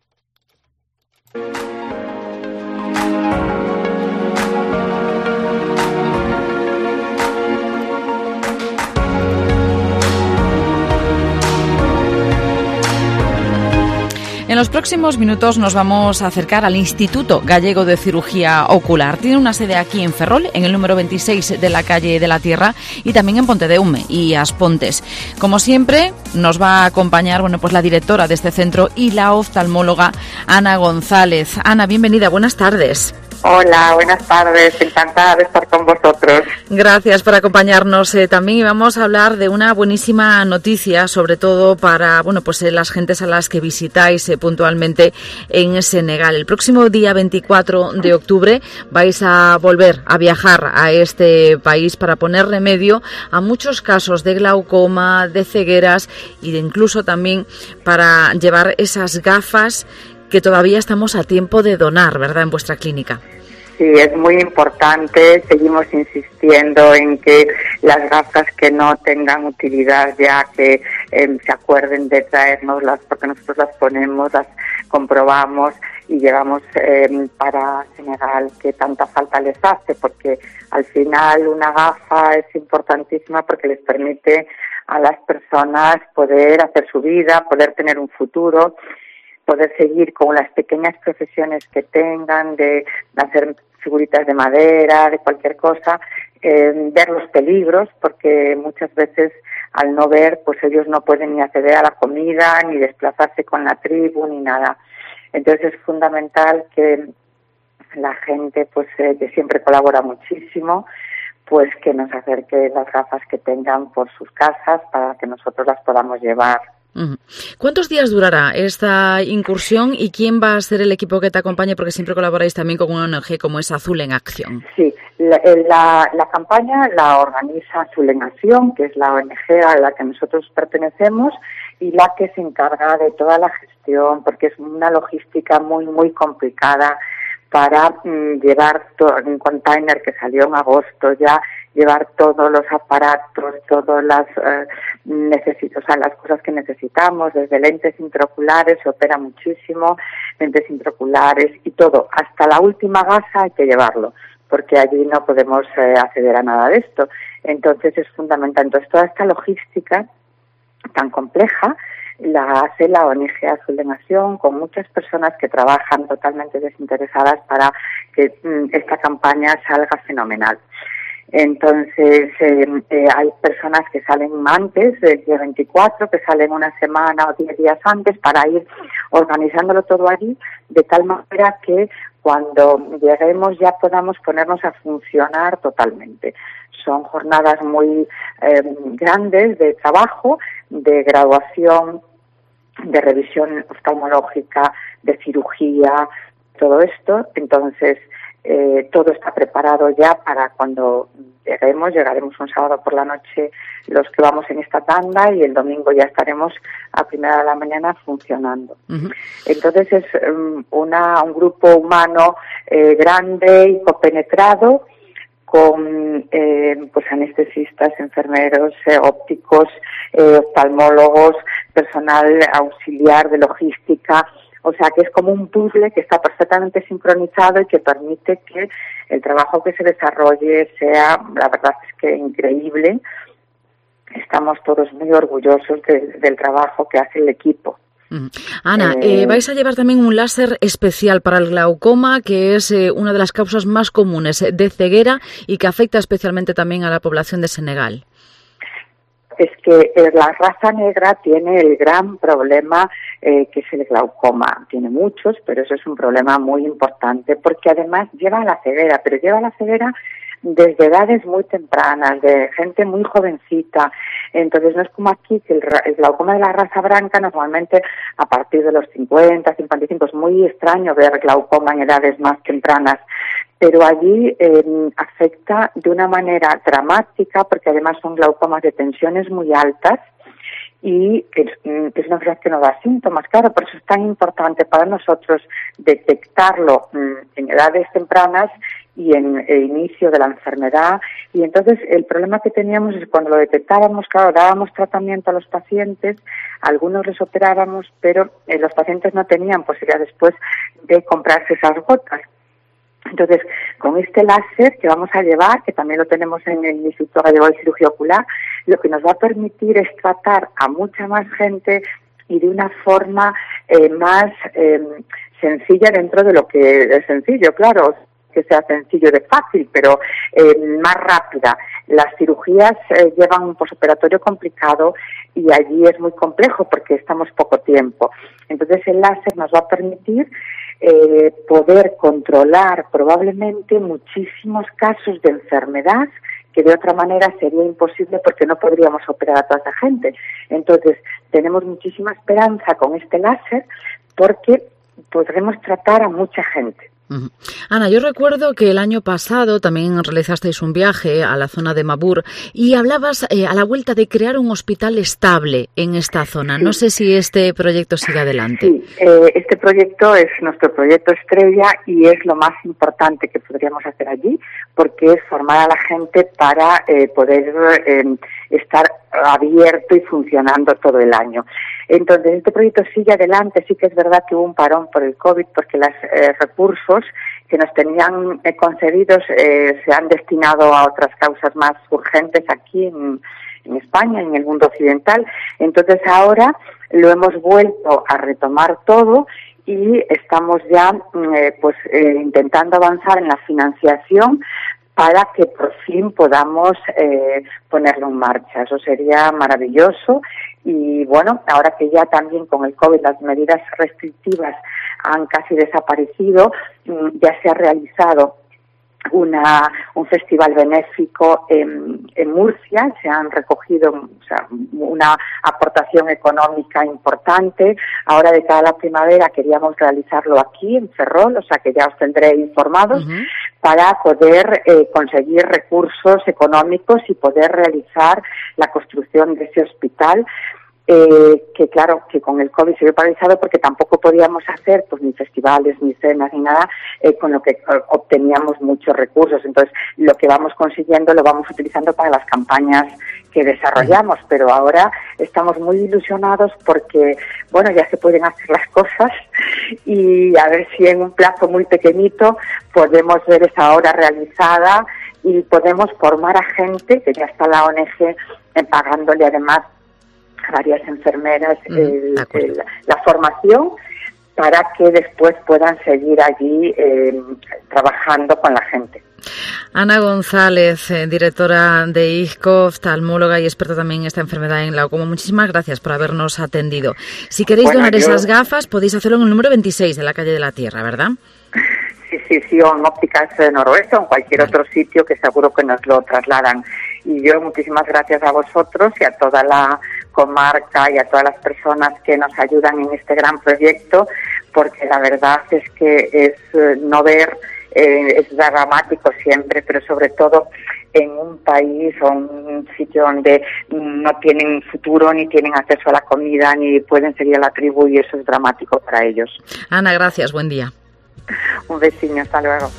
En los próximos minutos nos vamos a acercar al Instituto Gallego de Cirugía Ocular. Tiene una sede aquí en Ferrol, en el número veintiséis de la calle de la Tierra, y también en Pontedeume y Aspontes. Como siempre, nos va a acompañar bueno, pues la directora de este centro y la oftalmóloga Ana González. Ana, bienvenida, buenas tardes. Hola, buenas tardes, encantada de estar con vosotros. Gracias por acompañarnos eh, también, y vamos a hablar de una buenísima noticia, sobre todo para bueno pues eh, las gentes a las que visitáis eh, puntualmente en Senegal. El próximo día veinticuatro de octubre vais a volver a viajar a este país para poner remedio a muchos casos de glaucoma, de cegueras y de incluso también para llevar esas gafas que todavía estamos a tiempo de donar, ¿verdad?, en vuestra clínica. Sí, es muy importante. Seguimos insistiendo en que las gafas que no tengan utilidad ya que eh, se acuerden de traérnoslas, porque nosotros las ponemos, las comprobamos y llevamos eh, para Senegal, que tanta falta les hace, porque al final una gafa es importantísima porque les permite a las personas poder hacer su vida, poder tener un futuro, poder seguir con las pequeñas profesiones que tengan, de hacer figuritas de madera, de cualquier cosa, eh, ver los peligros, porque muchas veces al no ver, pues ellos no pueden ni acceder a la comida, ni desplazarse con la tribu, ni nada. Entonces es fundamental que la gente, pues eh, que siempre colabora muchísimo, pues que nos acerque las gafas que tengan por sus casas para que nosotros las podamos llevar. ¿Cuántos días durará esta incursión y quién va a ser el equipo que te acompañe? Porque siempre colaboráis también con una O N G como es Azul en Acción. Sí, la, la, la campaña la organiza Azul en Acción, que es la O N G a la que nosotros pertenecemos y la que se encarga de toda la gestión, porque es una logística muy, muy complicada para mm, llevar todo un container que salió en agosto ya, llevar todos los aparatos, todas las eh, necesito, o sea, las cosas que necesitamos, desde lentes intraoculares, se opera muchísimo, lentes intraoculares y todo, hasta la última gasa hay que llevarlo, porque allí no podemos eh, acceder a nada de esto. Entonces es fundamental. Entonces toda esta logística tan compleja la hace la O N G Azul en Acción, con muchas personas que trabajan totalmente desinteresadas para que mm, esta campaña salga fenomenal. Entonces, eh, eh, hay personas que salen antes del día veinticuatro, que salen una semana o diez días antes para ir organizándolo todo allí, de tal manera que cuando lleguemos ya podamos ponernos a funcionar totalmente. Son jornadas muy eh, grandes de trabajo, de graduación de revisión oftalmológica, de cirugía, todo esto. Entonces, eh, todo está preparado ya para cuando lleguemos. Llegaremos un sábado por la noche los que vamos en esta tanda y el domingo ya estaremos a primera de la mañana funcionando. Uh-huh. Entonces es um, una, un grupo humano eh, grande y compenetrado, con eh, pues anestesistas, enfermeros, eh, ópticos, eh, oftalmólogos, personal auxiliar de logística. O sea que es como un puzzle que está perfectamente sincronizado y que permite que el trabajo que se desarrolle sea, la verdad es que increíble. Estamos todos muy orgullosos de, del trabajo que hace el equipo. Ana, eh, eh, vais a llevar también un láser especial para el glaucoma, que es eh, una de las causas más comunes de ceguera y que afecta especialmente también a la población de Senegal. Es que eh, la raza negra tiene el gran problema eh, que es el glaucoma. Tiene muchos, pero eso es un problema muy importante porque además lleva a la ceguera, pero lleva a la ceguera desde edades muy tempranas, de gente muy jovencita. Entonces no es como aquí, que el, el glaucoma de la raza blanca normalmente a partir de los cincuenta, cincuenta y cinco, es muy extraño ver glaucoma en edades más tempranas, pero allí eh, afecta de una manera dramática porque además son glaucomas de tensiones muy altas y es, es una enfermedad que no da síntomas. Claro, por eso es tan importante para nosotros detectarlo en edades tempranas y en el inicio de la enfermedad. Y entonces el problema que teníamos es cuando lo detectábamos, claro, dábamos tratamiento a los pacientes, algunos les operábamos, pero eh, los pacientes no tenían posibilidad después de comprarse esas gotas. Entonces, con este láser que vamos a llevar, que también lo tenemos en el Instituto Gallego de Cirugía Ocular, lo que nos va a permitir es tratar a mucha más gente y de una forma eh, más eh, sencilla dentro de lo que es sencillo, claro, que sea sencillo de fácil, pero eh, más rápida. Las cirugías eh, llevan un posoperatorio complicado y allí es muy complejo porque estamos poco tiempo. Entonces el láser nos va a permitir eh, poder controlar probablemente muchísimos casos de enfermedad que de otra manera sería imposible porque no podríamos operar a toda esa gente. Entonces tenemos muchísima esperanza con este láser porque podremos tratar a mucha gente. Uh-huh. Ana, yo recuerdo que el año pasado también realizasteis un viaje a la zona de Mabur y hablabas eh, a la vuelta de crear un hospital estable en esta zona. Sí. No sé si este proyecto sigue adelante. Sí, eh, este proyecto es nuestro proyecto estrella y es lo más importante que podríamos hacer allí porque es formar a la gente para eh, poder eh, estar abierto y funcionando todo el año. Entonces, este proyecto sigue adelante. Sí que es verdad que hubo un parón por el COVID porque los eh, recursos que nos tenían eh, concedidos eh, se han destinado a otras causas más urgentes aquí en, en España, en el mundo occidental. Entonces, ahora lo hemos vuelto a retomar todo y estamos ya eh, pues eh, intentando avanzar en la financiación para que por fin podamos eh, ponerlo en marcha. Eso sería maravilloso. Y bueno, ahora que ya también con el COVID las medidas restrictivas han casi desaparecido, ya se ha realizado una un festival benéfico en, en Murcia, se han recogido o sea, una aportación económica importante. Ahora de cara a la primavera queríamos realizarlo aquí en Ferrol, o sea que ya os tendré informados, uh-huh. para poder eh, conseguir recursos económicos y poder realizar la construcción de ese hospital. Eh, que claro, que con el COVID se vio paralizado porque tampoco podíamos hacer pues ni festivales, ni cenas, ni nada, eh, con lo que eh, obteníamos muchos recursos. Entonces, lo que vamos consiguiendo lo vamos utilizando para las campañas que desarrollamos, pero ahora estamos muy ilusionados porque, bueno, ya se pueden hacer las cosas y a ver si en un plazo muy pequeñito podemos ver esa obra realizada y podemos formar a gente, que ya está la O N G eh, pagándole además varias enfermeras mm, el, el, la formación para que después puedan seguir allí eh, trabajando con la gente. Ana González, eh, directora de I S C O, oftalmóloga y experta también en esta enfermedad en glaucoma. Muchísimas gracias por habernos atendido. Si queréis bueno, donar yo... esas gafas, podéis hacerlo en el número veintiséis de la calle de la Tierra, ¿verdad? Sí, sí, sí, o en Ópticas Noroeste o en cualquier vale. otro sitio que seguro que nos lo trasladan. Y yo muchísimas gracias a vosotros y a toda la comarca y a todas las personas que nos ayudan en este gran proyecto, porque la verdad es que es eh, no ver, eh, es dramático siempre, pero sobre todo en un país o un sitio donde no tienen futuro, ni tienen acceso a la comida, ni pueden seguir a la tribu, y eso es dramático para ellos. Ana, gracias, buen día. Un besito, hasta luego.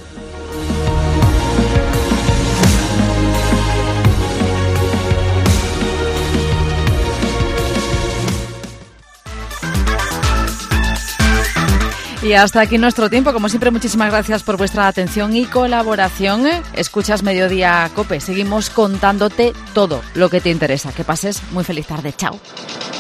Y hasta aquí nuestro tiempo. Como siempre, muchísimas gracias por vuestra atención y colaboración. Escuchas Mediodía COPE. Seguimos contándote todo lo que te interesa. Que pases muy feliz tarde. Chao.